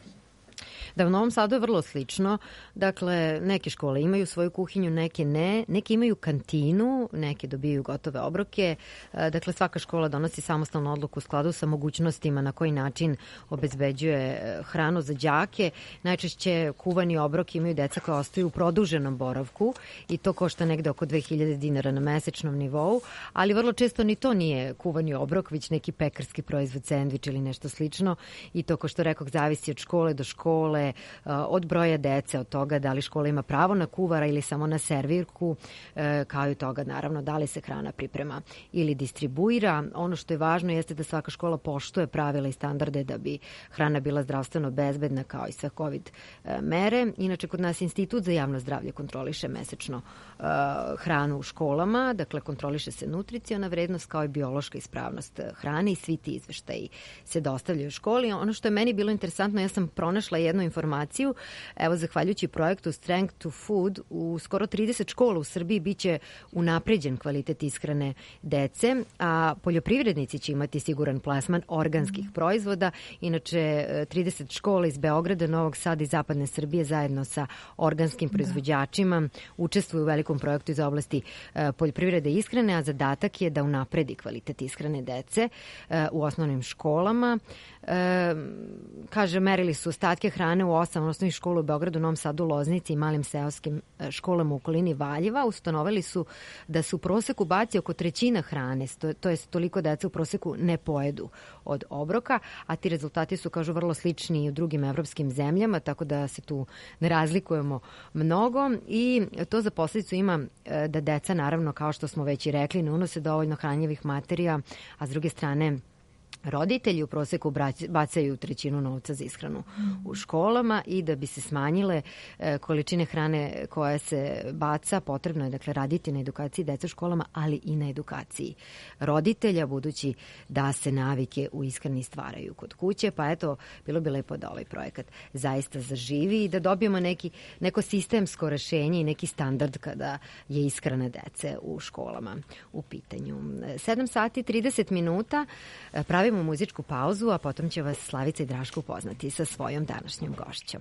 Speaker 3: Da, u Novom Sadu je vrlo slično. Dakle, neke škole imaju svoju kuhinju, neke ne. Neke imaju kantinu, neke dobijaju gotove obroke. Dakle, svaka škola donosi samostalnu odluku u skladu sa mogućnostima na koji način obezbeđuje hranu za đake. Najčešće kuvani obrok imaju deca koja ostaju u produženom boravku i to košta negde oko dve hiljade dinara na mesečnom nivou, ali vrlo često ni to nije kuvani obrok, već neki pekarski proizvod, sendvič ili nešto slično i to, ko što rekao, zavisi od škole do škole, od broja dece, od toga da li škola ima pravo na kuvara ili samo na servirku, kao i toga naravno da li se hrana priprema ili distribuira. Ono što je važno jeste da svaka škola poštuje pravila i standarde da bi hrana bila zdravstveno bezbedna kao i sve COVID mere. Inače, kod nas Institut za javno zdravlje kontroliše mesečno hranu u školama, dakle kontroliše se nutriciona vrednost kao i biološka ispravnost hrane i svi ti izveštaji se dostavljaju u školi. Ono što je meni bilo interesantno, ja sam pronašla jednu informaciju, evo zahvaljujući projektu Strength to Food, u skoro trideset škola u Srbiji biće unapređen kvalitet ishrane dece, a poljoprivrednici će imati siguran plasman organskih proizvoda. Inače, trideset škola iz Beograda, Novog Sada i Zapadne Srbije zajedno sa organskim proizvođačima učestvuju u velikom projektu iz oblasti poljoprivrede i ishrane, a zadatak je da unapredi kvalitet ishrane dece u osnovnim školama. E, kaže, merili su ostatke hrane u osam osnovnih škola u Beogradu, Novom Sadu, Loznici i malim seoskim školama u okolini Valjeva. Ustanovili su da se u proseku baci oko trećina hrane, to je toliko deca u proseku ne pojedu od obroka, a ti rezultati su, kažu, vrlo slični i u drugim evropskim zemljama, tako da se tu ne razlikujemo mnogo i to za posljedicu ima da deca, naravno, kao što smo već i rekli, ne unose dovoljno hranjivih materija, a s druge strane roditelji u proseku bacaju trećinu novca za ishranu u školama i da bi se smanjile količine hrane koja se baca, potrebno je, dakle, raditi na edukaciji dece u školama, ali i na edukaciji roditelja, budući da se navike u ishrani stvaraju kod kuće. Pa eto, bilo bi lepo da ovaj projekat zaista zaživi i da dobijemo neki, neko sistemsko rešenje i neki standard kada je ishrana dece u školama u pitanju. sedam sati i trideset minuta, pravimo muzičku pauzu, a potom će vas Slavica i Draško upoznati sa svojom današnjom gošćom.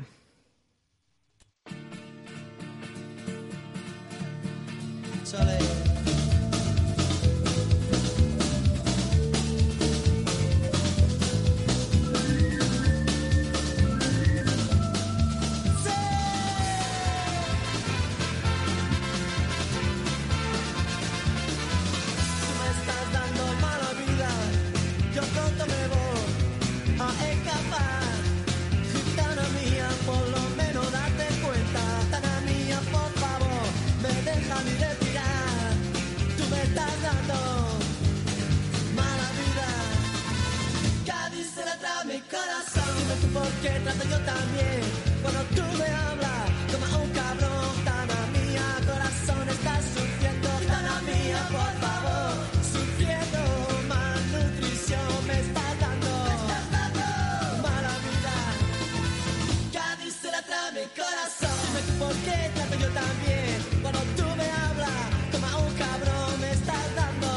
Speaker 16: Porque trato yo también cuando tú me hablas como a un cabrón. Tana mía, corazón está sufriendo. Tana mía, por favor, sufriendo. Malnutrición me está dando, mala vida. Cádiz se la trae mi corazón. Dime tú por qué trato yo también cuando tú me hablas como a un cabrón. Me estás dando.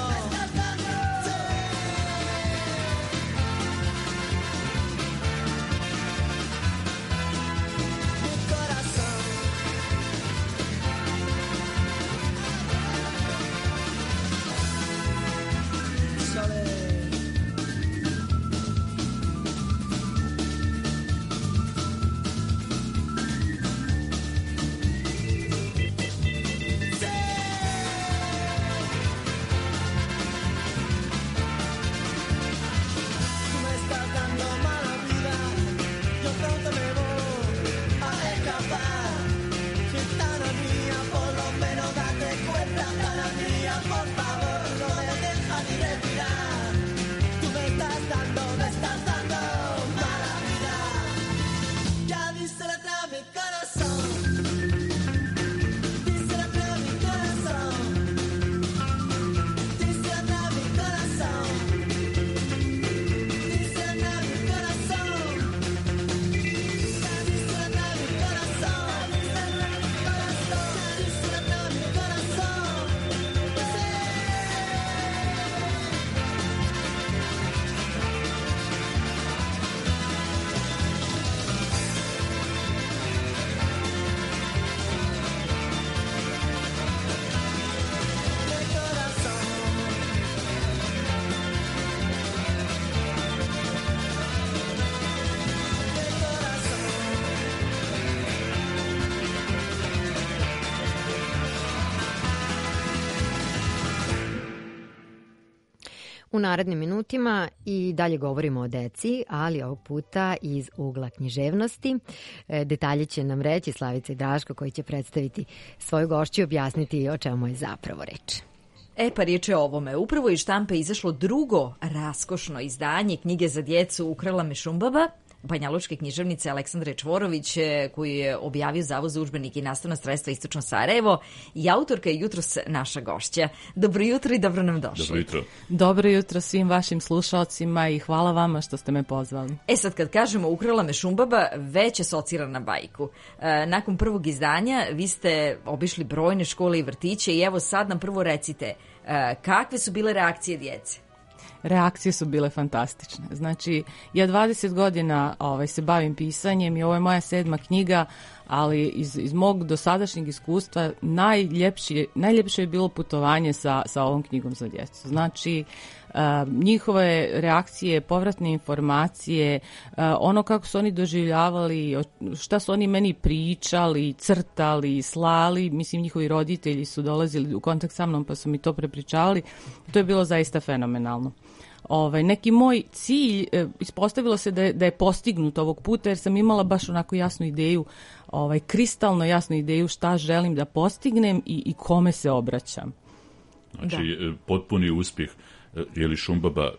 Speaker 3: U narednim minutima i dalje govorimo o deci, ali ovog puta iz ugla književnosti. E, detalje će nam reći Slavica i Daško, koji će predstaviti svoju gošću i objasniti o čemu je zapravo reč.
Speaker 11: E pa riječ je o ovome. Upravo iz štampe izašlo drugo raskošno izdanje knjige za djecu Ukrala me Šumbaba, banjalučke književnice Aleksandre Čvorović, koju je objavio Zavod za udžbenike i nastavna sredstva Istočno Sarajevo, i autorka je jutros naša gošća. Dobro jutro i dobro nam došli.
Speaker 14: Dobro jutro.
Speaker 15: Dobro jutro svim vašim slušalcima i hvala vama što ste me pozvali.
Speaker 11: E sad kad kažemo Ukrala me Šumbaba, već asocira na bajku. E, nakon prvog izdanja vi ste obišli brojne škole i vrtiće i evo sad nam prvo recite, e, kakve su bile reakcije djece?
Speaker 15: Reakcije su bile fantastične. Znači, ja dvadeset godina ovaj, se bavim pisanjem i ovo je moja sedma knjiga, ali iz, iz mog dosadašnjeg iskustva najljepši, najljepše je bilo putovanje sa, sa ovom knjigom za djecu. Znači, uh, njihove reakcije, povratne informacije, uh, ono kako su oni doživljavali, šta su oni meni pričali, crtali, slali, mislim njihovi roditelji su dolazili u kontakt sa mnom pa su mi to prepričavali, to je bilo zaista fenomenalno. Ovaj, neki moj cilj, e, ispostavilo se da je, da je postignut ovog puta jer sam imala baš onako jasnu ideju, ovaj, kristalno jasnu ideju šta želim da postignem i, i kome se obraćam.
Speaker 14: Znači, da. Potpuni uspjeh. Je li Šumbaba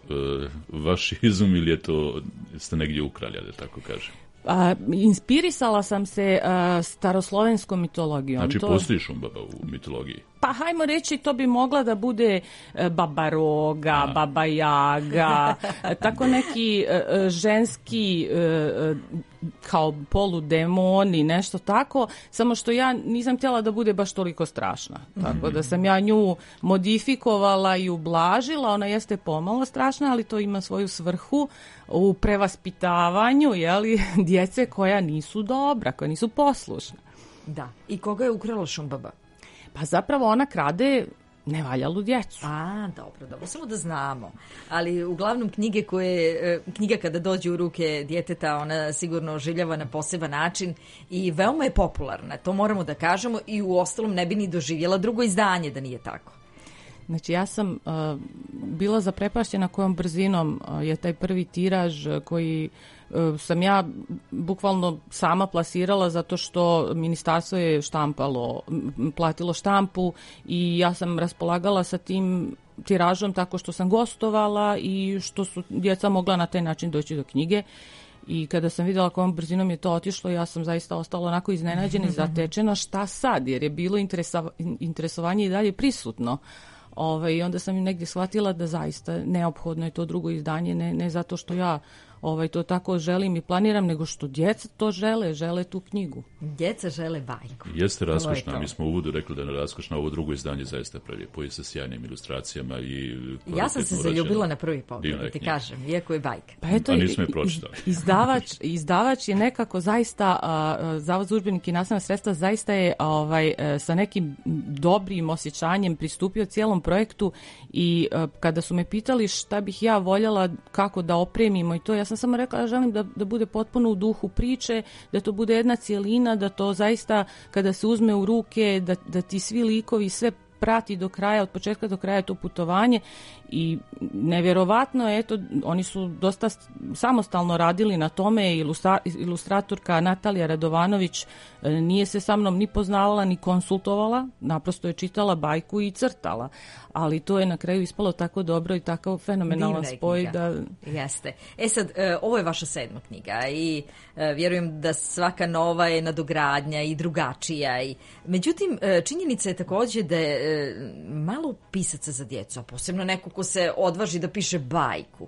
Speaker 14: vaš izum ili je to, ste negdje ukrali, da tako kažem?
Speaker 15: A, inspirisala sam se a, staroslovenskom mitologijom.
Speaker 14: Znači,
Speaker 15: to...
Speaker 14: postoji Šumbaba u mitologiji?
Speaker 15: Pa hajmo reći, to bi mogla da bude e, Baba Roga, A. Baba Jaga, tako neki e, ženski e, kao poludemoni, nešto tako, samo što ja nisam htjela da bude baš toliko strašna. Tako da sam ja nju modifikovala i ublažila, ona jeste pomalo strašna, ali to ima svoju svrhu u prevaspitavanju, jeli, djece koja nisu dobra, koja nisu poslušna.
Speaker 11: Da, i koga je ukrala Šumbaba?
Speaker 15: Pa zapravo ona krade nevaljalu djecu.
Speaker 11: A, dobro, dobro, samo da znamo. Ali uglavnom knjige koje, knjiga kada dođe u ruke djeteta, ona sigurno oživljava na poseban način i veoma je popularna, to moramo da kažemo, i u ostalom ne bi ni doživjela drugo izdanje da nije tako.
Speaker 15: Znači ja sam uh, bila zaprepašćena kojom brzinom uh, je taj prvi tiraž koji uh, sam ja bukvalno sama plasirala zato što ministarstvo je štampalo, platilo štampu i ja sam raspolagala sa tim tiražom tako što sam gostovala i što su djeca mogla na taj način doći do knjige. I kada sam vidjela kojom brzinom je to otišlo, ja sam zaista ostala onako iznenađena i zatečena šta sad, jer je bilo interesova, interesovanje i dalje prisutno. Ove, I onda sam i negdje shvatila da zaista neophodno je to drugo izdanje, ne, ne zato što ja ovaj, to tako želim i planiram, nego što djeca to žele, žele tu knjigu.
Speaker 11: Djeca žele bajku.
Speaker 14: Jeste raskošna, mi smo u uvodu rekli da je raskošna, ovo drugo izdanje zaista prelijepo i sa sjajnim ilustracijama. I
Speaker 11: ja sam se zaljubila na prvi pogled, da ti kažem, iako je bajka.
Speaker 15: Pa eto,
Speaker 14: a nismo je pročitali.
Speaker 15: Izdavač, izdavač je nekako zaista, a, Zavod za udžbenike i nastavna sredstva zaista je ovaj, sa nekim dobrim osjećanjem pristupio cijelom projektu i a, kada su me pitali šta bih ja voljela, kako da opremimo i to, ja sam samo rekla da želim da, da bude potpuno u duhu priče, da to bude jedna cijelina, da to zaista kada se uzme u ruke, da, da ti svi likovi sve prati do kraja, od početka do kraja to putovanje i nevjerovatno je, eto, oni su dosta samostalno radili na tome, ilustra, ilustratorka Natalija Radovanović nije se sa mnom ni poznavala, ni konsultovala, naprosto je čitala bajku i crtala, ali to je na kraju ispalo tako dobro i tako fenomenalan spoj da...
Speaker 11: Jeste. E sad, ovo je vaša sedma knjiga i vjerujem da svaka nova je nadogradnja i drugačija. I... Međutim, činjenica je također da je malo pisaca za djecu, a posebno neko ko se odvaži da piše bajku.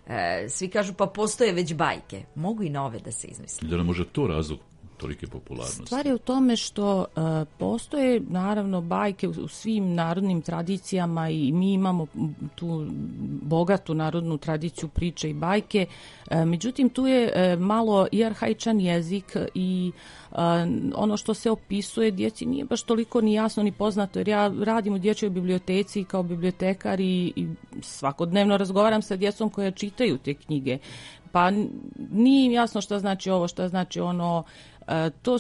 Speaker 11: Svi kažu pa postoje već bajke. Mogu i nove da se izmisle.
Speaker 14: Da li može to razlog tolike popularnosti?
Speaker 15: Stvar je u tome što uh, postoje naravno bajke u, u svim narodnim tradicijama i mi imamo tu bogatu narodnu tradiciju priče i bajke. Uh, međutim, tu je uh, malo i arhaičan jezik i uh, ono što se opisuje djeci nije baš toliko ni jasno ni poznato, jer ja radim u dječjoj biblioteci kao bibliotekar i, i svakodnevno razgovaram sa djecom koja čitaju te knjige. Pa nije im jasno šta znači ovo, šta znači ono. To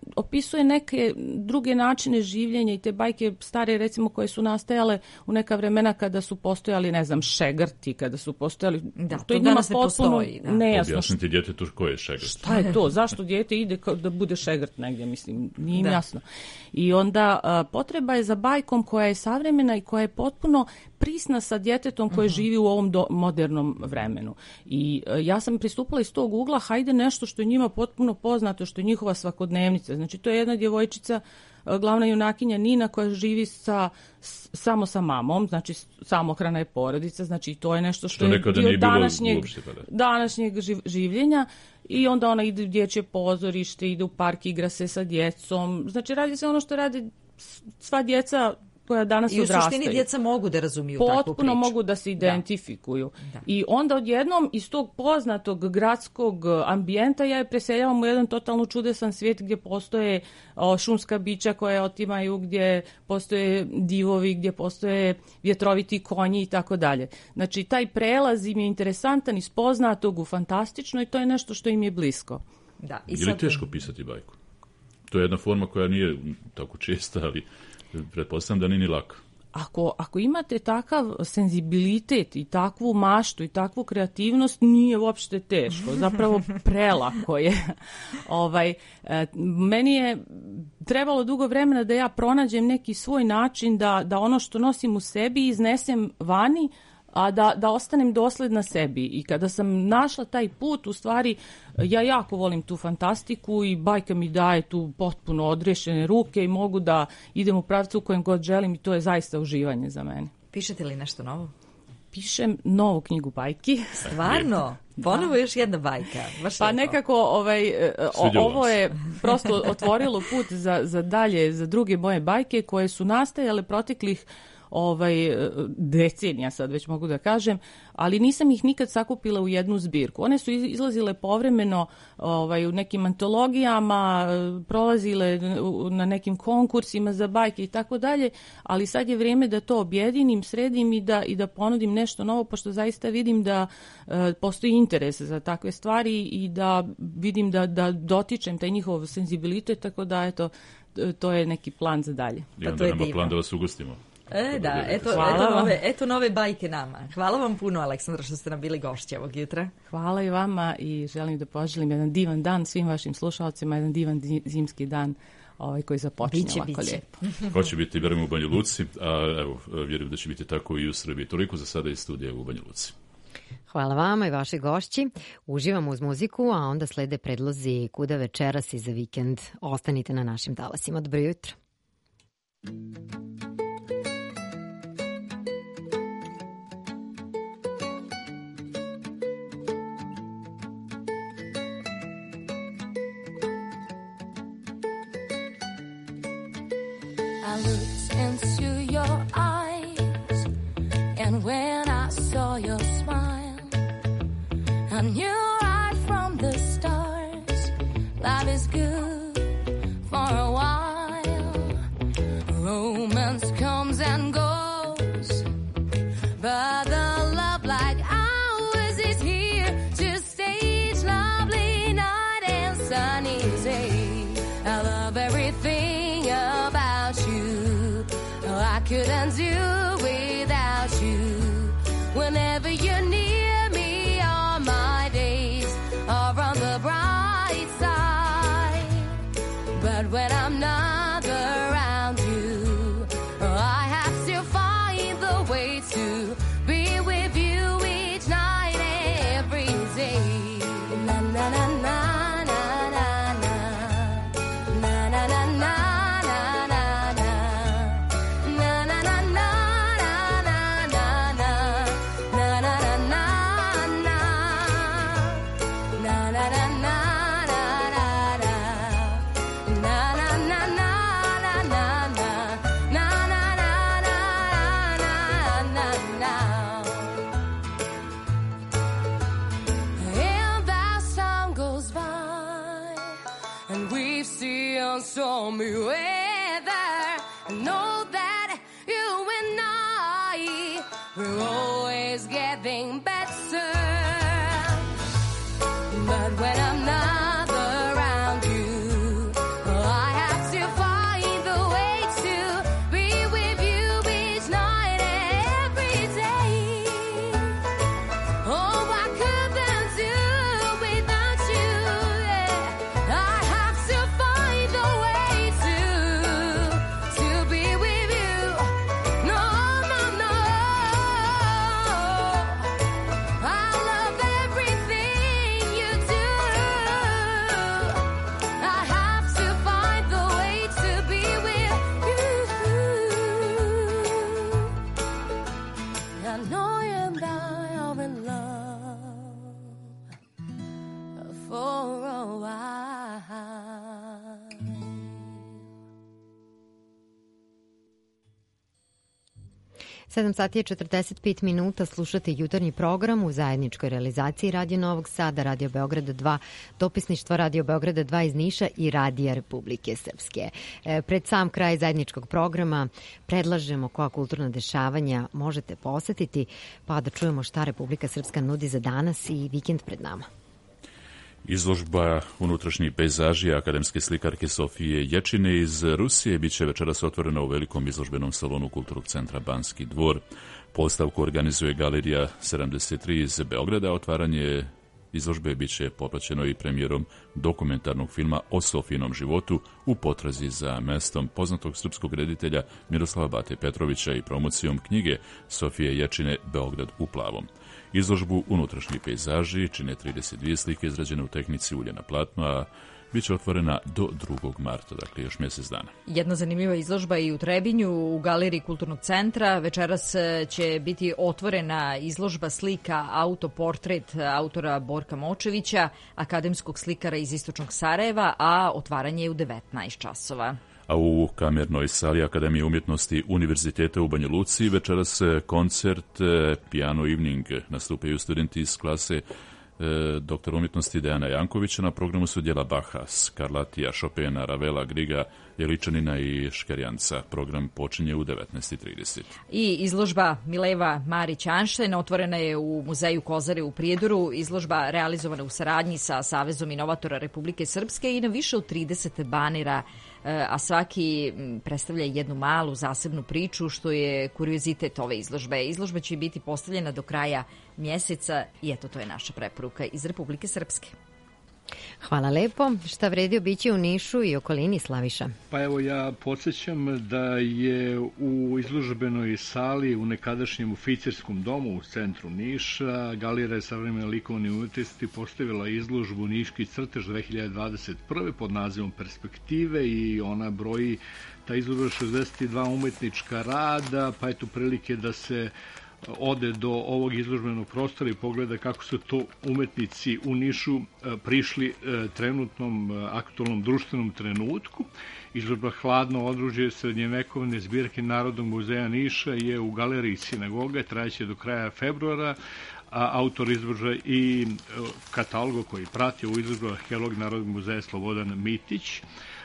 Speaker 15: opisuje neke druge načine življenja i te bajke stare, recimo, koje su nastajale u neka vremena kada su postojali, ne znam, šegrti, kada su postojali...
Speaker 11: Da,
Speaker 15: to,
Speaker 11: to
Speaker 15: je njima
Speaker 11: danas ne
Speaker 15: potpuno
Speaker 11: postoji. Da.
Speaker 15: nejasno.
Speaker 14: Objasniti djetetu ko je šegrt.
Speaker 15: Šta je to? Zašto dijete ide kao da bude šegrt negdje? Mislim, nije im
Speaker 11: Da.
Speaker 15: jasno. I onda a, potreba je za bajkom koja je savremena i koja je potpuno prisna sa djetetom koje živi u ovom do, modernom vremenu. I a, ja sam pristupila iz tog ugla, hajde nešto što je njima potpuno poznato, što je njihova svakodnevnica. Znači, to je jedna djevojčica, a, glavna junakinja Nina, koja živi sa, s, samo sa mamom, znači samohrana je porodica, znači to je nešto što,
Speaker 14: Što
Speaker 15: je
Speaker 14: nekada
Speaker 15: dio
Speaker 14: nije bilo
Speaker 15: današnjeg,
Speaker 14: uopšte, pa da.
Speaker 15: današnjeg živ, življenja. I onda ona ide u dječje pozorište, ide u park, igra se sa djecom. Znači, radi se ono što rade sva djeca koja danas
Speaker 11: I u
Speaker 15: odrastaju.
Speaker 11: suštini djeca mogu da razumiju takvu priču.
Speaker 15: Potpuno mogu da se identifikuju.
Speaker 11: Da.
Speaker 15: I onda odjednom iz tog poznatog gradskog ambijenta ja je preseljavam u jedan totalno čudesan svijet gdje postoje o, šumska bića koje otimaju, gdje postoje divovi, gdje postoje vjetroviti konji i tako dalje. Znači, taj prelaz im je interesantan iz poznatog u fantastično i to je nešto što im je blisko.
Speaker 11: Da, i
Speaker 14: Je li
Speaker 11: sad...
Speaker 14: teško pisati bajku? To je jedna forma koja nije tako česta, ali pretpostavljam da nije ni lako.
Speaker 15: Ako, ako imate takav senzibilitet i takvu maštu i takvu kreativnost, nije uopšte teško, zapravo prelako je. ovaj, e, meni je trebalo dugo vremena da ja pronađem neki svoj način da, da ono što nosim u sebi iznesem vani, a da, da ostanem dosledna sebi. I kada sam našla taj put, u stvari, ja jako volim tu fantastiku i bajka mi daje tu potpuno odrešene ruke i mogu da idem u pravcu u kojem god želim i to je zaista uživanje za mene.
Speaker 11: Pišete li nešto novo?
Speaker 15: Pišem novu knjigu bajki.
Speaker 11: Stvarno? Ponovo još jedna bajka. Baš
Speaker 15: pa
Speaker 11: lepo.
Speaker 15: nekako ovaj, o, ovo je prosto otvorilo put za, za dalje, za druge moje bajke koje su nastajale proteklih ovaj decenija, sad već mogu da kažem, ali nisam ih nikad sakupila u jednu zbirku. One su izlazile povremeno ovaj, u nekim antologijama, prolazile na nekim konkursima za bajke i tako dalje, ali sad je vrijeme da to objedinim, sredim i da, i da ponudim nešto novo, pošto zaista vidim da e, postoji interes za takve stvari i da vidim da, da dotičem taj njihov senzibilitet, tako da eto, to je neki plan za dalje.
Speaker 14: I onda nama plan da vas ugostimo.
Speaker 11: E, da, eto,
Speaker 15: Hvala
Speaker 11: eto,
Speaker 15: vam.
Speaker 11: nove, eto nove bajke nama. Hvala vam puno, Aleksandra, što ste nam bili gošće ovog jutra.
Speaker 15: Hvala i vama i želim da poželim jedan divan dan svim vašim slušalcima, jedan divan zimski dan ovaj, koji započinje
Speaker 11: Biće,
Speaker 15: ovako
Speaker 11: biće.
Speaker 15: lijepo.
Speaker 14: Hoće biti, vjerujem, u Banja Luci, a evo, vjerujem da će biti tako i u Srbiji. Toliko za sada iz studija u Banja Luci.
Speaker 3: Hvala vama i vaši gošći. Uživamo uz muziku, a onda slede predlozi kuda večeras i za vikend. Ostanite na našim talasima. Dobro jutro.
Speaker 17: I looked into your eyes, and when I saw your smile, I knew right from the start, life is good for a while. Romance comes and goes, but the love like ours is here to stay each lovely night and sunny day. I love everything about you. I couldn't do without you. Whenever you're near me, all my days are on the bright side. But when I'm not around you, I have to find the way to be with you each night and every day. Na na na na. Stormy weather, I know that you and I, we're always getting better. But when I'm not around you, I
Speaker 3: sedam sati je četrdeset pet minuta, slušate jutarnji program u zajedničkoj realizaciji Radio Novog Sada, Radio Beograda dva, dopisništva Radio Beograda dva iz Niša i Radija Republike Srpske. E, pred sam kraj zajedničkog programa predlažemo koja kulturna dešavanja možete posetiti, pa da čujemo šta Republika Srpska nudi za danas i vikend pred nama.
Speaker 14: Izložba unutrašnji pejzaži akademske slikarke Sofije Ječine iz Rusije biće večeras otvorena u velikom izložbenom salonu Kulturnog centra Banski dvor. Postavku organizuje Galerija sedamdeset tri iz Beograda. Otvaranje izložbe biće popraćeno i premijerom dokumentarnog filma o Sofijinom životu u potrazi za mestom poznatog srpskog reditelja Miroslava Bate Petrovića i promocijom knjige Sofije Ječine Beograd u plavom. Izložbu unutrašnji pejzaži čine trideset dvije slike izrađene u tehnici ulja na platno, a bit će otvorena do drugog marta, dakle još mjesec dana.
Speaker 11: Jedna zanimljiva izložba i u Trebinju, u Galeriji Kulturnog centra. Večeras će biti otvorena izložba slika autoportret autora Borka Močevića, akademskog slikara iz istočnog Sarajeva, a otvaranje je u devetnaest časova.
Speaker 14: A u kamernoj sali Akademije umjetnosti Univerziteta u Banja Luci večeras koncert Piano Evening. Nastupaju studenti iz klase doktor umjetnosti Dejana Jankovića. Na programu su djela Baha, Skarlatija, Chopina, Ravela, Griga, Jeličanina i Škerjanca. Program počinje u devetnaest i trideset.
Speaker 11: I izložba Mileva Marić-Anštajn otvorena je u Muzeju Kozare u Prijedoru. Izložba realizovana u saradnji sa Savezom inovatora Republike Srpske i na više od trideset banera, a svaki predstavlja jednu malu zasebnu priču, što je kuriozitet ove izložbe. Izložba će biti postavljena do kraja mjeseca i eto, to je naša preporuka iz Republike Srpske.
Speaker 3: Hvala lepo. Šta vredi obići u Nišu i okolini, Slaviša?
Speaker 5: Pa evo, ja podsjećam da je u izložbenoj sali u nekadašnjem oficirskom domu u centru Niša Galerija savremene likovne umjetnosti postavila izložbu Niški crtež dve hiljade dvadeset prve pod nazivom Perspektive i ona broji ta izložba šezdeset dva umetnička rada, pa eto prilike da se ode do ovog izložbenog prostora i pogleda kako su to umetnici u Nišu prišli trenutnom aktualnom društvenom trenutku. Izložba Hladno oružje srednjevekovne zbirke Narodnog muzeja Niša je u Galeriji Sinagoga, trajeće do kraja februara, a autor izložbe i katalog koji prati u izložbu arheolog Narodnog muzeja Slobodan Mitić.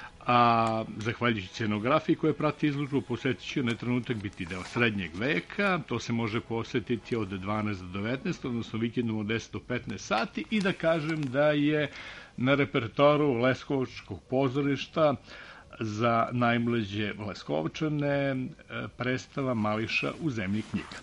Speaker 5: A zahvaljujući scenografiji koja prati izložbu, posjetit će na trenutak biti deo srednjeg veka. To se može posjetiti od dvanaest do devetnaest, odnosno vikendom od deset do petnaest sati, i da kažem da je na repertoaru Leskovačkog pozorišta za najmlađe Leskovčane predstava Mališa u zemlji knjiga.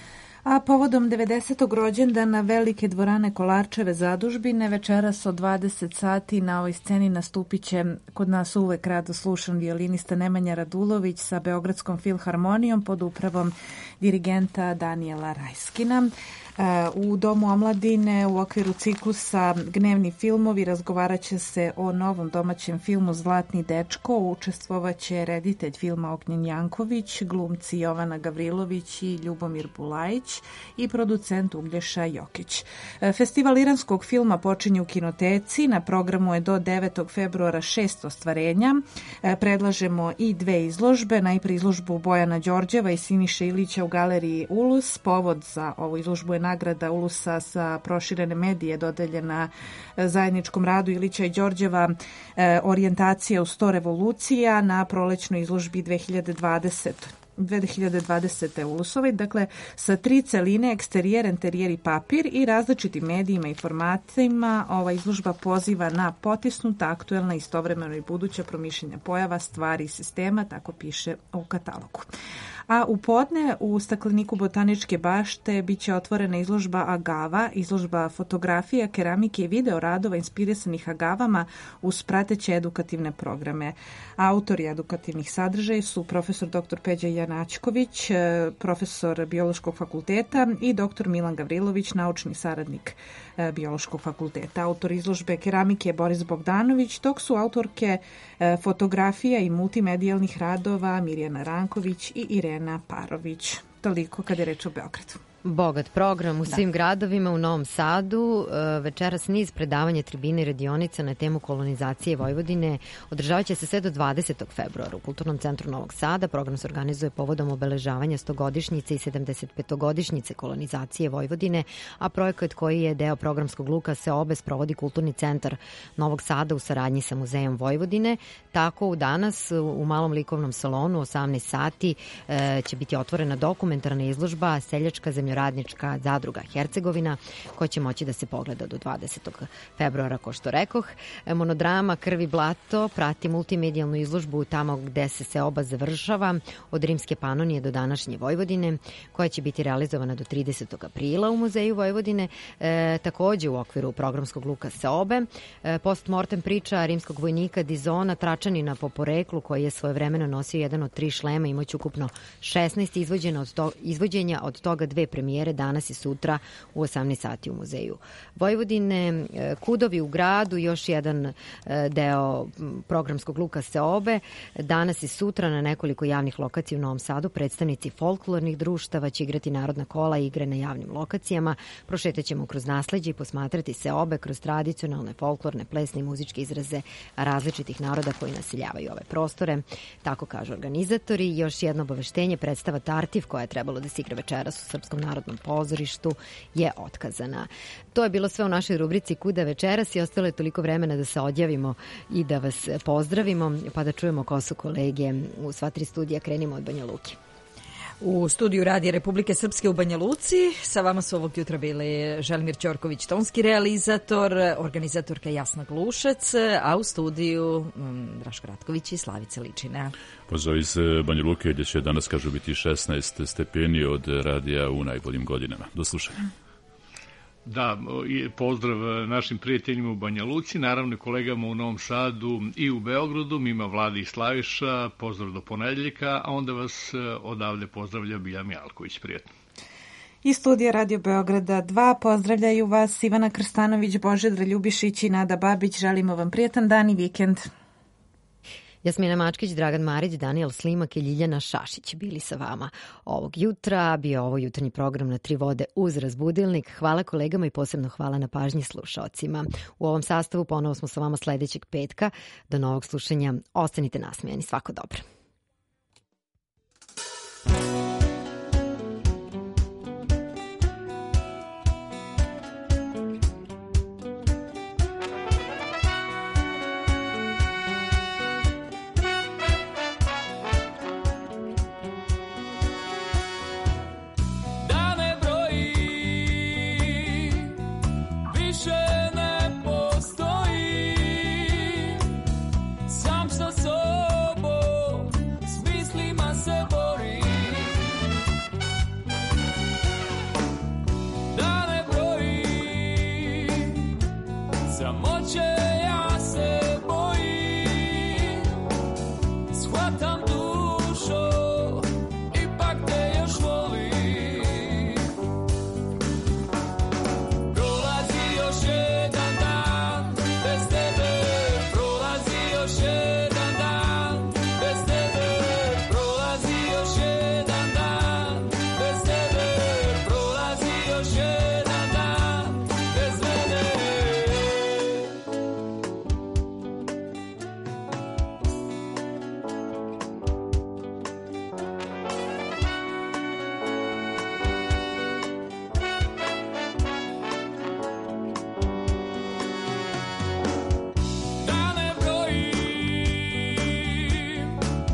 Speaker 4: A povodom devedesetog rođendana Velike dvorane Kolarčeve zadužbine večeras od dvadeset sati na ovoj sceni nastupit će kod nas uvek rado slušan violinista Nemanja Radulović sa Beogradskom filharmonijom pod upravom dirigenta Danijela Rajskina. U Domu omladine u okviru ciklusa Gnevni filmovi razgovarat će se o novom domaćem filmu Zlatni dečko. Učestvovaće reditelj filma Ognjen Janković, glumci Jovana Gavrilović i Ljubomir Bulajić i producent Uglješa Jokić. Festival iranskog filma počinje u Kinoteci. Na programu je do devetog februara šest ostvarenja. Predlažemo i dve izložbe. Najprije izložbu Bojana Đorđeva i Siniše Ilića u Galeriji Ulus. Povod za ovu izložbu je nagrada Ulusa sa proširene medije dodeljena zajedničkom radu Ilića i Đorđeva orijentacija u sto revolucija na prolećnoj izložbi dve hiljade dvadesete. dve hiljade dvadesete Ulusovoj, dakle sa tri celine, eksterijer, interijer i papir i različitim medijima i formatima. Ova izložba poziva na potisnuta, aktuelna, istovremeno i buduća promišljenja pojava, stvari i sistema, tako piše u katalogu. A u podne u stakleniku Botaničke bašte bit će otvorena izložba Agava, izložba fotografija, keramike i video radova inspirisanih agavama uz prateće edukativne programe. Autori edukativnih sadržaja su profesor doktor Peđa Janačković, profesor Biološkog fakulteta i doktor Milan Gavrilović, naučni saradnik Biološkog fakulteta. Autor izložbe keramike je Boris Bogdanović, dok su autorke fotografija i multimedijalnih radova Mirjana Ranković i Irena Parović. Toliko kad je reč o Beogradu.
Speaker 3: Bogat program u svim gradovima, u Novom Sadu. Večeras niz predavanja, tribine i radionica na temu kolonizacije Vojvodine održavat će se sve do dvadesetog februara u Kulturnom centru Novog Sada. Program se organizuje povodom obeležavanja stogodišnjice i sedamdesetpetogodišnjice kolonizacije Vojvodine, a projekat koji je deo programskog luka Seobe sprovodi Kulturni centar Novog Sada u saradnji sa Muzejom Vojvodine. Tako u danas u Malom likovnom salonu osamnaest sati će biti otvorena dokumentarna izložba Seljačka zemljoradnička zadruga Hercegovina, koja će moći da se pogleda do dvadesetog februara, ko što rekoh. Monodrama Krv i blato prati multimedijalnu izložbu tamo gde se Seoba završava, od Rimske Panonije do današnje Vojvodine, koja će biti realizovana do tridesetog aprila u Muzeju Vojvodine. E, takođe u okviru programskog luka Seobe. E, postmortem priča rimskog vojnika Dizona, tračanina po poreklu, koji je svojevremeno nosio jedan od tri šlema, imajući ukupno šesnaest izvođenja od, to, izvođenja, od toga dve premijere danas i sutra u osamnaest sati u Muzeju Vojvodine. Kudovi u gradu, još jedan deo programskog luka Seobe. Danas i sutra na nekoliko javnih lokacija u Novom Sadu predstavnici folklornih društava će igrati narodna kola i igre na javnim lokacijama. Prošetat ćemo kroz nasleđe i posmatrati Seobe kroz tradicionalne folklorne, plesne i muzičke izraze različitih naroda koji naseljavaju ove prostore. Tako kažu organizatori. Još jedno obaveštenje, predstava Tartiv, koja je trebalo da se igra večeras u Srpskom narodnom pozorištu, je otkazana. To je bilo sve u našoj rubrici Kuda večeras i ostalo je toliko vremena da se odjavimo i da vas pozdravimo, pa da čujemo ko su kolege u sva tri studija. Krenimo od Banja Luke.
Speaker 11: U studiju Radija Republike Srpske u Banja Luci sa vama su ovog jutra bili Želimir Ćorković, tonski realizator, organizatorka Jasna Glušec, a u studiju Draško Ratković i Slavica Ličina.
Speaker 14: Pozdrav iz Banja Luke, gdje će danas, kažu, biti šesnaest stepeni od radija u najboljim godinama. Do slušanja.
Speaker 5: Da, pozdrav našim prijateljima u Banja Luci, naravno kolegama u Novom Sadu i u Beogradu, mima Vladi i Slaviša, pozdrav do ponedeljka, a onda vas odavde pozdravlja Bilja Mijalković, prijetno.
Speaker 4: Iz studija Radio Beograda dva pozdravljaju vas Ivana Krstanović, Božidar Ljubišić i Nada Babić. Želimo vam prijetan dan i vikend.
Speaker 3: Jasmina Mačkić, Dragan Marić, Daniel Slimak i Ljiljana Šašić bili sa vama ovog jutra. Bio ovo jutarnji program na tri vode uz razbudilnik. Hvala kolegama i posebno hvala na pažnji slušaocima. U ovom sastavu ponovo smo sa vama sledećeg petka. Do novog slušanja. Ostanite nasmejani. Svako dobro.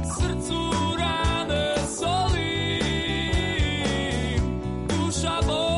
Speaker 19: Duša